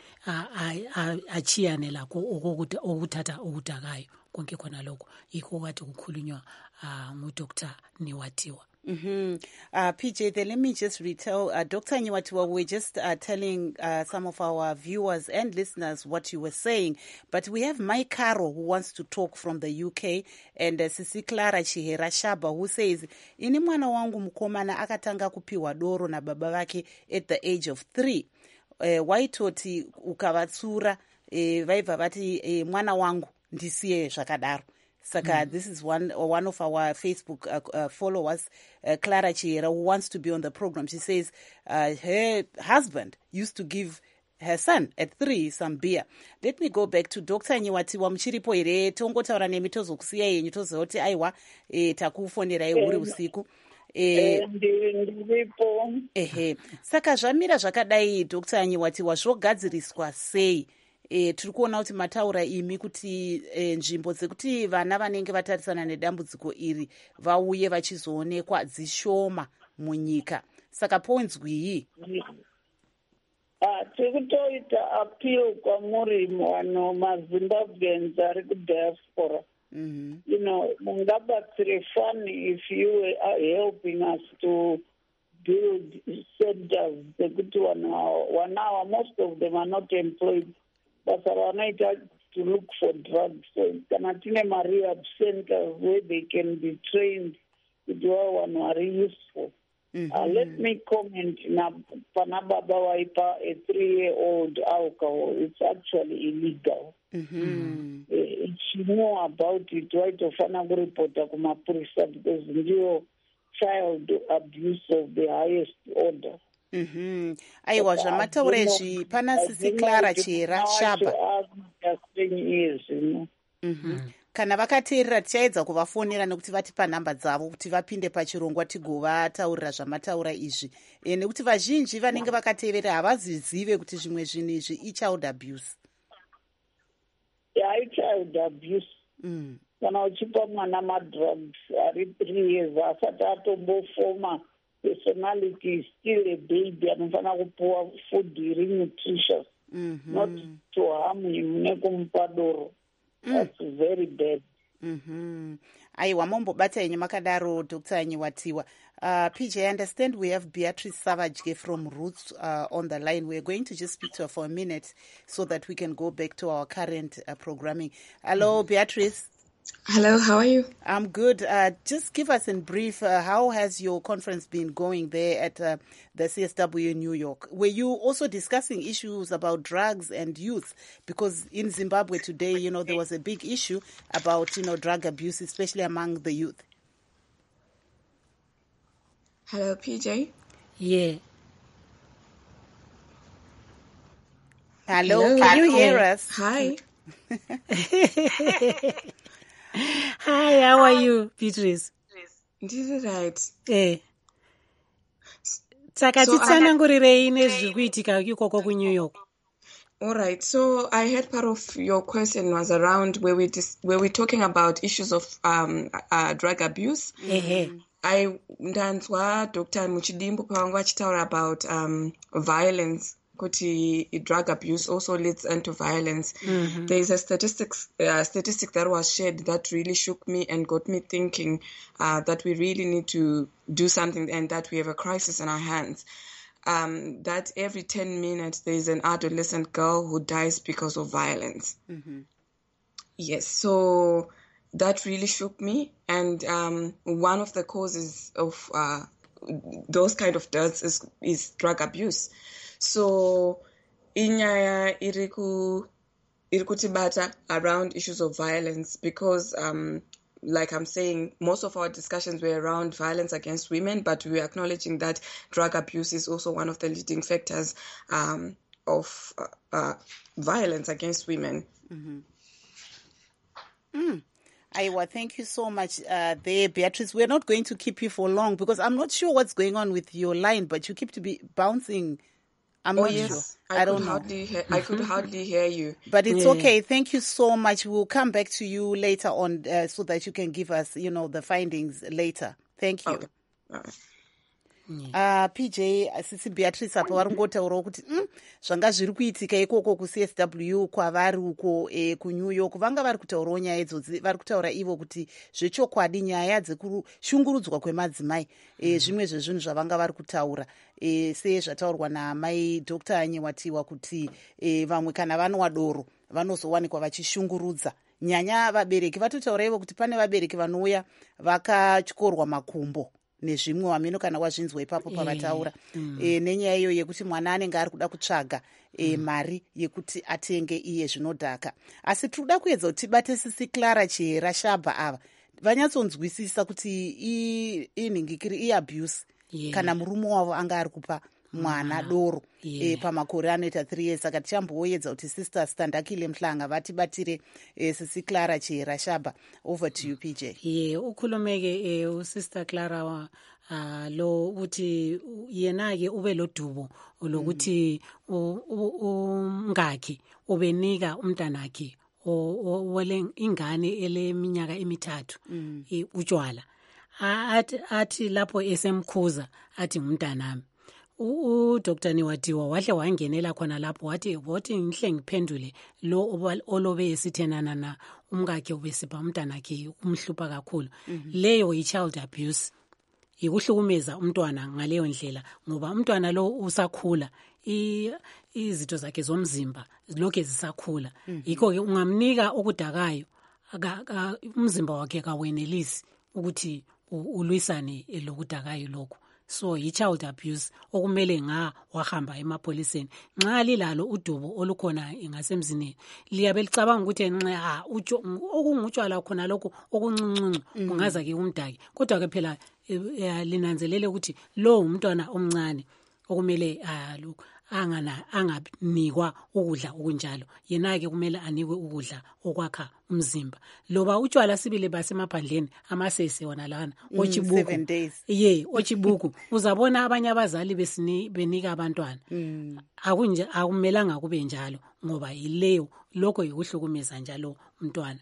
achiyane lakho okuthatha okudakayo konke khona lokho yikho kade kukhulunywa nguDoctor Niwatiwa. Mm-hmm. Uh, P J, then let me just retell, uh, Doctor Niwatiwa, we're just uh, telling uh, some of our viewers and listeners what you were saying, but we have Mike Caro who wants to talk from the U K, and uh, Sisi Clara Chihera Shaba who says, ini mwana wangu mkomana akatanga kupiwa doro na baba wake at the age of three. Uh, waitoti ukavatsura uh, vaiva vati uh, mwana wangu ndisiye zvakadaro. Saka, mm. This is one one of our Facebook uh, uh, followers, uh, Clara Chiera, who wants to be on the program. She says uh, her husband used to give her son at three some beer. Let me go back to Doctor Niwatiwa muchiripo ere tongotaura nemi tozokusiya yenyu tozoti aiwa e, takufonera uri usiku. Eh, ehe. Saka zvamira zvakadai Doctor Niwatiwa zvogadziriswa sei? E, tiri kuona kuti mataura imi kuti e, nzvimbo dzekuti vana vanenge vatarisana nedambudziko iri vauye vachizoonekwa dzishoma munyika. Saka pointswi ah tiri kutoita appeal kwamuri vano maZimbabweans ari kudiaspora. Mm-hmm. You know, mungabatsire fani if you are helping us to build centers dzekuti vanawa most of them are not employed. But I to look for drugs. So kana tine rehab centers where they can be trained to do one very useful. Mm-hmm. Uh, let me comment na panababa waipa a three-year-old alcohol. It's actually illegal. Mm-hmm. Uh, if you know about it, why to fana report kumapurisa because ndio child abuse of the highest order. Mhm. Aiwa zvamataura izvi pana Sisi Clara Chiera Shaba. Mhm. Kana vakateerera tichaedza kuvafonera nekuti vatipa nhamba dzavo kuti vapinde pachirongwa tigovataurira zvamataura izvi. E, nekuti vazhinji vanenge vakateerera havazizive kuti zvimwe zvinhu izvi i-child abuse. Yeah, i-child abuse. Kana uchipa mwana madrugs ari three years asati atombofoma personality is still a baby anofana kupuwa food iri nutritious, mm-hmm. not to harm him nekumupa doro. Mm. That's very bad. Mm-hmm. Aiwa mombobata yenye makadaro Doctor Nyiwatiwa. Uh, P J, I understand we have Beatrice Savage from Roots uh, on the line. We're going to just speak to her for a minute so that we can go back to our current uh, programming. Hello, Beatrice. Hello, how are you? I'm good. Uh, just give us in brief, uh, how has your conference been going there at uh, the C S W in New York? Were you also discussing issues about drugs and youth? Because in Zimbabwe today, you know, there was a big issue about, you know, drug abuse, especially among the youth. Hello, P J. Yeah. Hello, Hello. can you hear us? Hi. Hi, how are you, Beatrice? This is right. Eh. Saka titsanangurirei nezviri kuitika ikoko ku New York. All right. So I heard part of your question was around where we dis- where we're talking about issues of um uh, drug abuse. Mm-hmm. I ndanzwa Doctor Muchidimbo pavanga vachitaura about um violence. Kuti drug abuse also leads into violence. Mm-hmm. There is a statistics uh, statistic that was shared that really shook me and got me thinking uh, that we really need to do something and that we have a crisis in our hands. Um, that every ten minutes there is an adolescent girl who dies because of violence. Mm-hmm. Yes, so that really shook me. And um, one of the causes of uh, those kind of deaths is, is drug abuse. So inyaya iriku irikutibata around issues of violence because um like I'm saying, most of our discussions were around violence against women, but we are acknowledging that drug abuse is also one of the leading factors um of uh, uh, violence against women. Mm-hmm. Mm. Aiwa, thank you so much uh, there, Beatrice. We're not going to keep you for long because I'm not sure what's going on with your line, but you keep to be bouncing. I'm oh, not yes. sure. I, I don't could know. Hardly hear, I could hardly hear you. But it's yeah. okay. Thank you so much. We'll come back to you later on uh, so that you can give us, you know, the findings later. Thank you. Okay. All right. Uh, P J sisi Beatrice apa vari ngotaurawo kuti mm, zvanga zviri kuitika ikoko ku-C S W kwavari uko e, ku-New York vanga vari kutaurawo nyaya idzodzi vari kutaura ivo kuti zvechokwadi nyaya dzekushungurudzwa kwemadzimai e, zvimwe zvezvinhu zvavanga vari kutaura e, sezvataurwa namai Doctor Nyiwatiwa kuti e, vamwe kana vanwa doro vanozowanikwa vachishungurudza nyanya vabereki vatotaura ivo kuti pane vabereki vanouya vakatyorwa makumbo nezvimwe wamino kana wazvinzwa ipapo pavataura mm. e, nenyaya iyo yekuti mwana anenge ari kuda kutsvaga e, mm. mari yekuti atenge iye zvinodhaka. Asi tinoda kuedza kuti tibate sisi Clara Chihera Shabha ava vanyatsonzwisisa kuti inhingikiri i-abuse yeah. kana murume wavo anga ari kupa mwana mm. doro yeah. e, pamakore anoita three years. Saka tichamboedza kuti sister Standakile Mhlanga vatibatire e, sisi Clara Chihera Shabha. Over to you, P J. Yeah, ukhulumeke e, usister Clara wa uh, lo uthi yena-ke ube lo dubo lokuthi umngakhe ubenika umntanakhe wole ingane eleminyaka emithathu mm. e, utshwala athi, athi lapho esemkhuza athi ngumntanami. U-Doctor Nyiwatiwa wahle wangenela khona lapho wathi wothi ngihle ngiphendule lo olobe esithenana na umkakhe ubesipha umntanakhe umhlupha kakhulu. Mm-hmm. Leyo yi-child abuse, ikuhlukumeza umntwana ngaleyo ndlela ngoba umntwana lo usakhula izitho zakhe zomzimba lokho zisakhula. Mm-hmm. Yikho-ke ungamnika okudakayo umzimba wakhe kawenelisi ukuthi ulwisane lokudakayo lokho. So yi-child abuse okumele nga wahamba emapholiseni nxa lilalo udubo olukhona ngasemzini liyabe licabanga ukuthi nxa okungutshwala khona lokho okuncuncu kungaza ke umdaki kodwa ke phela linanzelele ukuthi lo umntwana omncane okumele angana anganikwa ukudla okunjalo yena ke kumele anikwe ukudla okwakha umzimba. Loba utshwala sibile basemaphandleni amasese wona lana ochibuku mm, ye ochibuku uzabona abanye abazali besini benika abantwana mm. akunje akumelanga kube njalo ngoba yileyo lokho yikuhlukumeza njalo umntwana.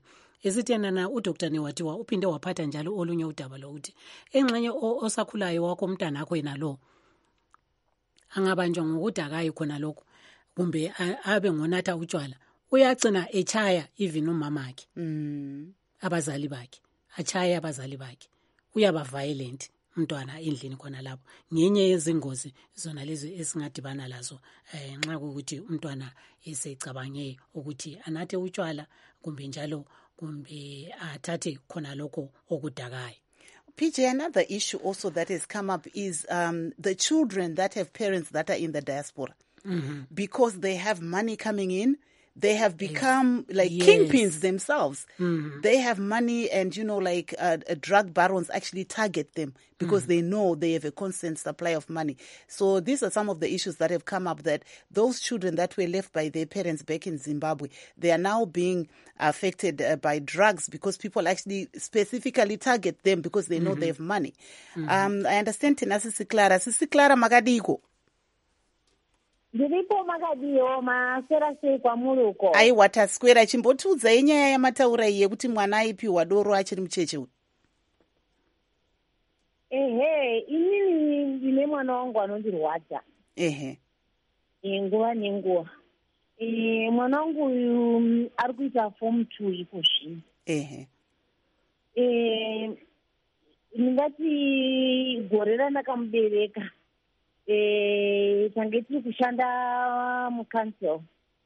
esithi yena na udoktor Newatiwa uphinde waphatha njalo olunye udaba lokuthi engxenye osakhulayo wakho umntana akho yena lo angabanjwa ngokuthi akayi khona lokho kumbe abe ngonatha utshwala uyagcina echaya even umama wakhe mm. abazali bakhe achaya abazali bakhe uyaba violent umntwana endlini khona lapho ngenye yezingozi zona lezi esingadibana lazo eh nxa ukuthi umntwana esecabange ukuthi anathe utshwala kumbe njalo kumbe athathe khona lokho okudakayo. P J, another issue also that has come up is um, the children that have parents that are in the diaspora. Mm-hmm. Because they have money coming in, they have become yes. like yes. kingpins themselves. Mm-hmm. They have money and, you know, like uh, uh, drug barons actually target them because mm-hmm. they know they have a constant supply of money. So these are some of the issues that have come up, that those children that were left by their parents back in Zimbabwe, they are now being affected uh, by drugs because people actually specifically target them because they know mm-hmm. they have money. Mm-hmm. Um, I understand tina Sisi Clara. Sisi Clara makadiko. Ndiripo makadiyo masera sei kwamuluko. Aiwa taswera chimbotiudzai nyaya yamataura iye kuti mwana aipiwa doro achiri mucheche uyu. Ehe, inini ndine mwana wangu anondirwadza. Ehe. Nguva nenguva. E, mwana wangu uyu ari kuita form two iko zvino. Ehe. E, ndingati gore randakamubereka. Eh, tange tiri kushanda mucancel.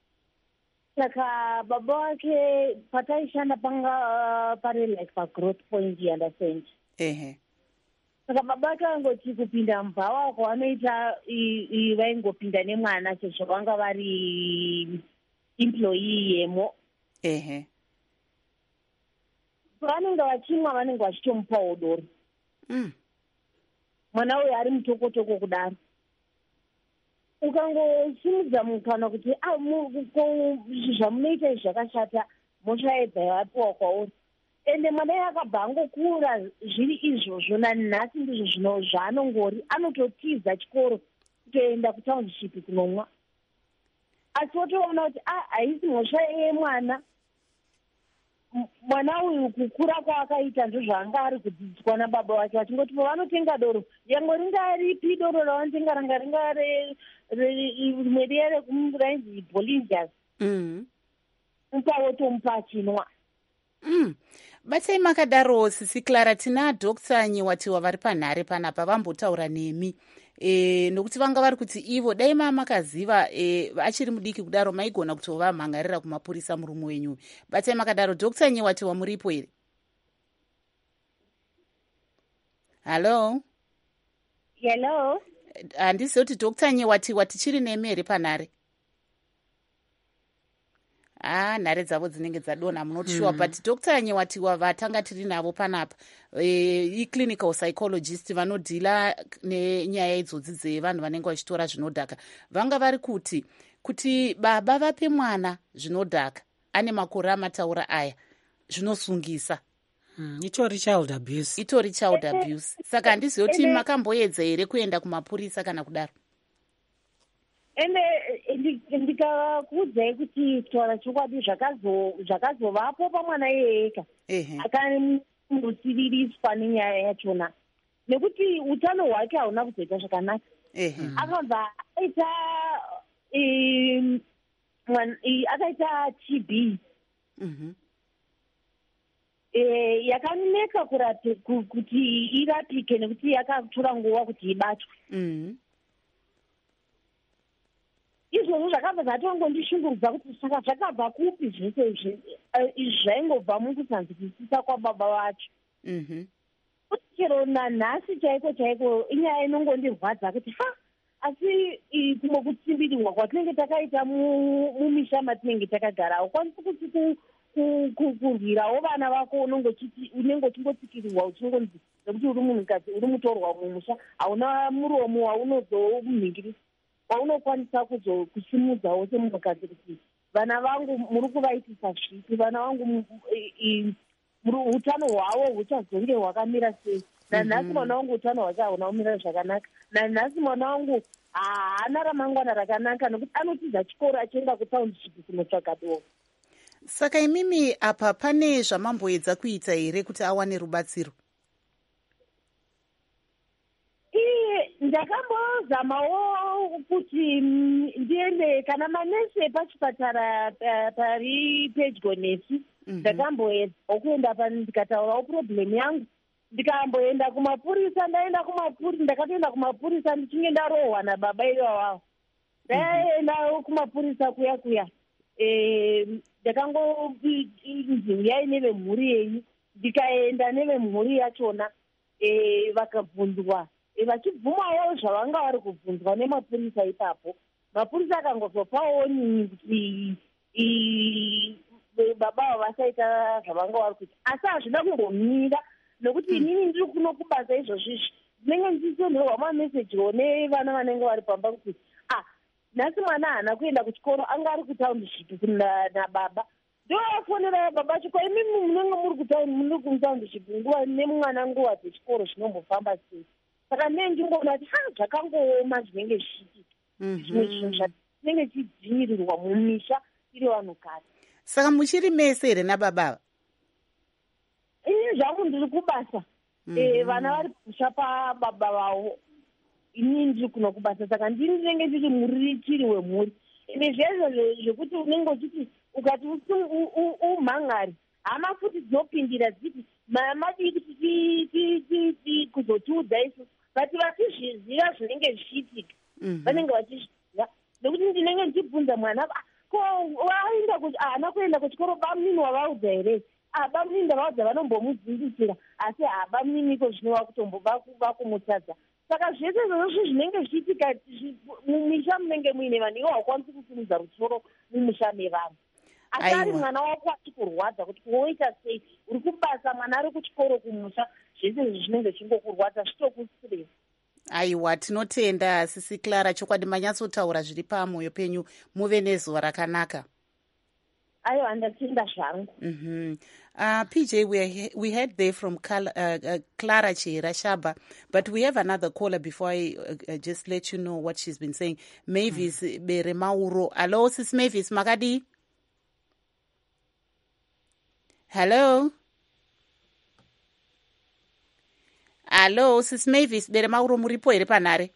Saka baba wake pataishanda panga uh, pare like pa growth point, you understand? Ehe. Saka baba wake angoti kupinda mbava wako vanoita vaingopinda nemwana sezvo vanga vari employee yemo. Ehe. Vanenge vachimwa vanenge vachitomupawo doro. Mm. Mwana uyu ari mutokotoko kudaro. Ukangosimudza mukana kuti zvamunoita zvakashata moshaedza yapiwa kwauri. Ende mwana akabva angokura zviri izvozvo nanhasi ndizvo zvaanongori anototiza chikoro kutoenda kutownship kunomwa. Asi wotoona kuti haisi mhosva yemwana. Mwana uyu kukura kwaakaita ndozvaanga ari kudzidziswa nababa wake vachingoti pavanotenga doro yango ringaripi doro ravanotenga ranga ringa rimwe riya rekurainzi bolivers mupa wotomupa achinwa. Batsai makadaro Sisi Clara, tina Doctor Newatiwa vari panhare panapa vambotaura nemi e, nokuti vanga vari kuti ivo dai mamakaziva e, achiri mudiki kudaro maigona kutovamhangarira kumapurisa murume wenyu. Batsai makadaro. Doctor Newatiwa muripo here? Hello? Hello? Handizivi kuti Doctor Newatiwa tichiri nemi here panhare? Ah, nhare dzavo dzinenge dzadonha, I'm not sure. Mm. But Doctor Newatiwa vatanga tiri navo panapa, e, i-clinical psychologist vanodhila nenyaya idzodzi dzevanhu vanenge vachitora zvinodhaka, vanga vari kuti kuti baba vape mwana zvinodhaka ane makore amataura aya zvinosungisa. Mm, itori child abuse. Itori child abuse. Saka handizivi kuti makamboedza here kuenda kumapurisa kana kudaro. Ende ndikakuudzai kuti kutaura chokwadi zvakazovapo pamwana iyeyeka akanotsiviriswa nenyaya yachona, nekuti utano hwake hauna kuzoita zvakanaka. Akabva aita akaita T B yakaneka kuti irapike nekuti yakatora nguva kuti ibatwe. Izvozvo zvakabva zvatongondishungurudza kuti saka zvakabva kupi zvese izvi zvaingobva mukusanzwisisa kwababa vacho. Kuti chero nanhasi chaiko chaiko inyaya inongondirwadza kuti ha asi kumwe kutsimbiriwa kwatinenge takaita mumisha matinenge takagara haukwanisi kuti kurwirawo vana vako unenge uchingotsikiriwa uchingonzi nekuti uri munhukadzi uri mutorwa mumusha hauna muromo waunozomhingirisa waunokwanisa kusimudzawo semunhukadzi kuti vana vangu muri kuvaitisa zvipi, vana vangu utano hwavo huchazonge hwakamira sei. Nanhasi mwana wangu utano hwake hauna kumira zvakanaka. Nanhasi mwana wangu haana ramangwana rakanaka nekuti anotiza chikoro achienda kutownship kunotsvaga doro. Saka imimi apa pane zvamamboedza kuita here kuti awane rubatsiro? iye ndakambozamawo kuti ndiende kana manese pachipatara pari pedyo nesu. Ndakamboedzawo kuenda pa ndikataurawo problem yangu, ndikamboenda kumapurisa. Ndaenda kumapurisa, ndakatoenda kumapurisa ndichinge ndarohwa nababa ivavo. Ndaenda kumapurisa kuya kuya ndakangoti uyai nevemhuri yenyu. Ndikaenda nevemhuri yachona vakabvunzwa, vachibvumawo zvavanga vari kubvunzwa nemapurisa ipapo. Mapurisa akangozopawo nyinyi kuti baba vasaita zvavanga vari kuita, asi hazvina kungomira nokuti inini ndiri kuno kubasa izvozvizvi ndinenge ndichisonherwa mamesejiwo nevana vanenge vari pamba kuti ah nhasi mwana haana kuenda kuchikoro, anga ari kutaundiship nababa. Ndoafonera baba chiko, imimi munenge muri kutauni muri kumutaundiship nguva nemwana nguva dzechikoro zvinombofamba sei. Saka ndinenge ndingoona kuti ha zvakangooma zvinenge zvichiitika, zvimwe zvinhu zvatinenge chidzvinyirirwa mumisha tiri vanhukadzi. Saka muchiri mese here nababa? Ini zvangu ndiri kubasa, vana vari kusha pababa vavo, ini ndiri kuno kubasa. Saka ndini ndinenge ndiri muriritiri wemhuri. Ende zvezvo zvekuti unenge uchiti ukati umhangari, hama futi dzinopindira dziti madii kuti kuzotiudza isu, vati vachizviziva zvinenge zvichiitika vanenge vachizviziva. Nokuti ndinenge ndichibvunza mwana ko waenda kuti haana kuenda kuchikoro, bamnini wavaudza here? Bamnini ndavaudza vanombomudzimbisira, asi habamniniko zvinova kutomboba vakumutadza. Saka zvese zvozvo zvinenge zvichiitika mumisha munenge muine vanhu, iwo haukwanisi kusimudza rusoro mumusha mevanhu. Asi ari mwana wako achikurwadza kuti woita sei, uri kubasa, mwana ari kuchikoro kumusha, zvese izvi zvinenge zvingokurwadza zvitokusirei. Aiwa, tinotenda Sisi Clara, chokwadi manyatsotaura zviri pamwoyo penyu, muve nezuva rakanaka. Aiwa, ndatenda zvangu. Mm-hmm. Uh, P J, we we heard there from Clara, uh, uh, Clara Chihera Shaba, but we have another caller before I uh, uh, just let you know what she's been saying. Mavis mm. Beremauro. Hello, Sis Mavis, Magadi? Hello? Hello, Sis Mavis Beremauro, muripo here panare?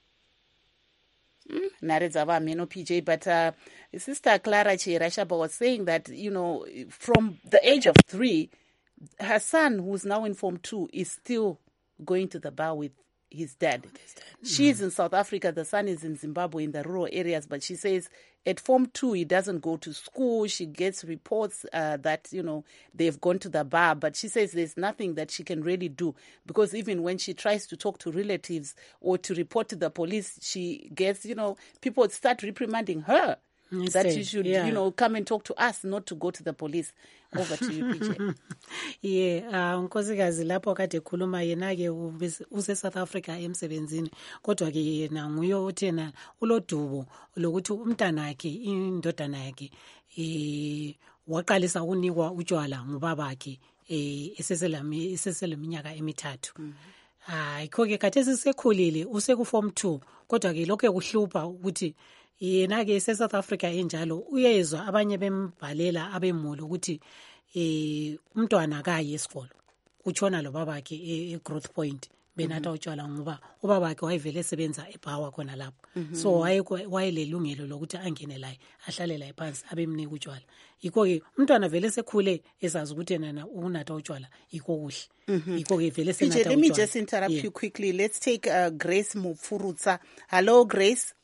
Mm, nare dzava meno P J, but uh, Sister Clara Chihera Shaba was saying that, you know, from the age of three, her son, who's now in Form two, is still going to the bar with his dad. His dad. She's mm. in South Africa, the son is in Zimbabwe in the rural areas, but she says at Form two, he doesn't go to school. She gets reports uh, that, you know, they've gone to the bar, but she says there's nothing that she can really do, because even when she tries to talk to relatives or to report to the police, she gets, you know, people start reprimanding her. You that say, you should, yeah. you know, come and talk to us, not to go to the police. Over to you, P J. Yeah, unkosikazi lapho akade khuluma yena ke use South Africa emsebenzini, kodwa ke yena nguyo uthena ulodubo lokuthi umntana wakhe indodana yakhe eh waqalisa ukunikwa utshwala ngubaba wakhe eh eseselami eseseleminyaka emithathu. Hayi khoke khathesi sekhulile useku Form two, kodwa ke lokho kuhlupa ukuthi yena ke se South Africa enjalo uyezwa abanye bembhalela abemulo ukuthi eh umntwana akayi esikolo, utshona lo babakhe e Growth Point benatha utshwala ngoba ubabakhe wayevele esebenza eBhawa khona lapho. So wayelelungelo lokuthi angene la ahlale la phansi abemnika utshwala. Yikho ke umntwana vele sekhule esazi ukuthi yena unatha utshwala yikho kuhle. Yikho ke vele senatha utshwala. Let me just interrupt yeah. you quickly. Let's take uh, Grace Mufurutsa. Hello Grace.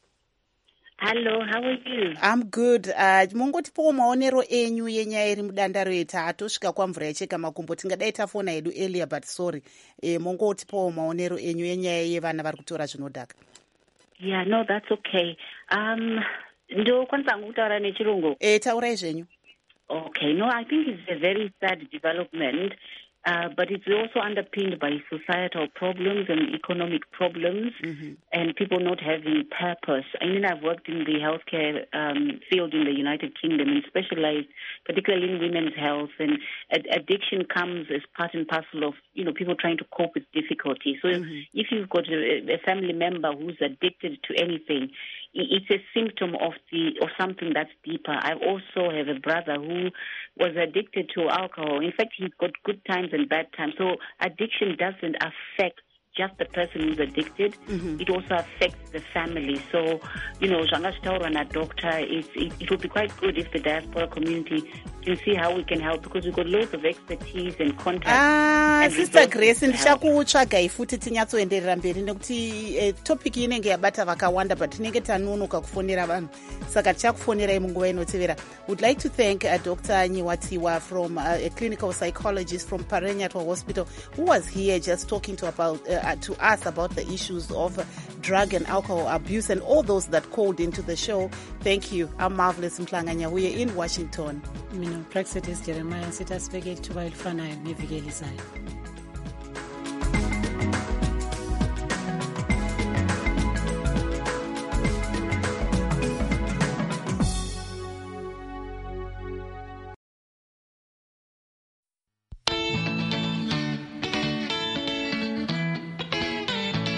Hello, how are you? I'm good. Uh, mungotipawo maonero enyu yenyaya iri mudanda reta tosvika kwamvura yacheka makumbo tingadai tafona yedu earlier but sorry. Eh, mungotipawo maonero enyu yenyaya yevana vari kutora zvinodhaka. Yeah, no, that's okay. Um, ndo kwanza ngutaura nechirungu. Eh, taurai zvenyu. Okay, no, I think it's a very sad development. Uh, but it's also underpinned by societal problems and economic problems mm-hmm. and people not having purpose. I mean, I've worked in the healthcare um, field in the United Kingdom and specialized particularly in women's health, and ad- addiction comes as part and parcel of you know, people trying to cope with difficulty. So mm-hmm. if you've got a, a family member who's addicted to anything, it's a symptom of the of something that's deeper. I also have a brother who was addicted to alcohol. In fact, he's got good times and bad times. So addiction doesn't affect just the person who's addicted, mm-hmm. it also affects the family. So, you know, a doctor, it, it, it would be quite good if the diaspora community can see how we can help, because we've got loads of expertise and contacts. Ah, and Sister Grace, ndichakutsvagai futi tinyatsoenderera mberi nekuti eh, topic inenge yabata vakawanda but tinenge tanunuka kufonera vanhu saka tichakufonirai munguva inotevera. Would like to thank uh, Doctor Nyiwatiwa from uh, a clinical psychologist from Parenyato Hospital who was here just talking to about uh, to us about the issues of uh, drug and alcohol abuse and all those that called into the show. Thank you. I'm Marvelous Mhlanga Nyahuye in Washington. Mina Praxetis Jeremiah sitasibeke ithuba elifanayo neviki elizayo.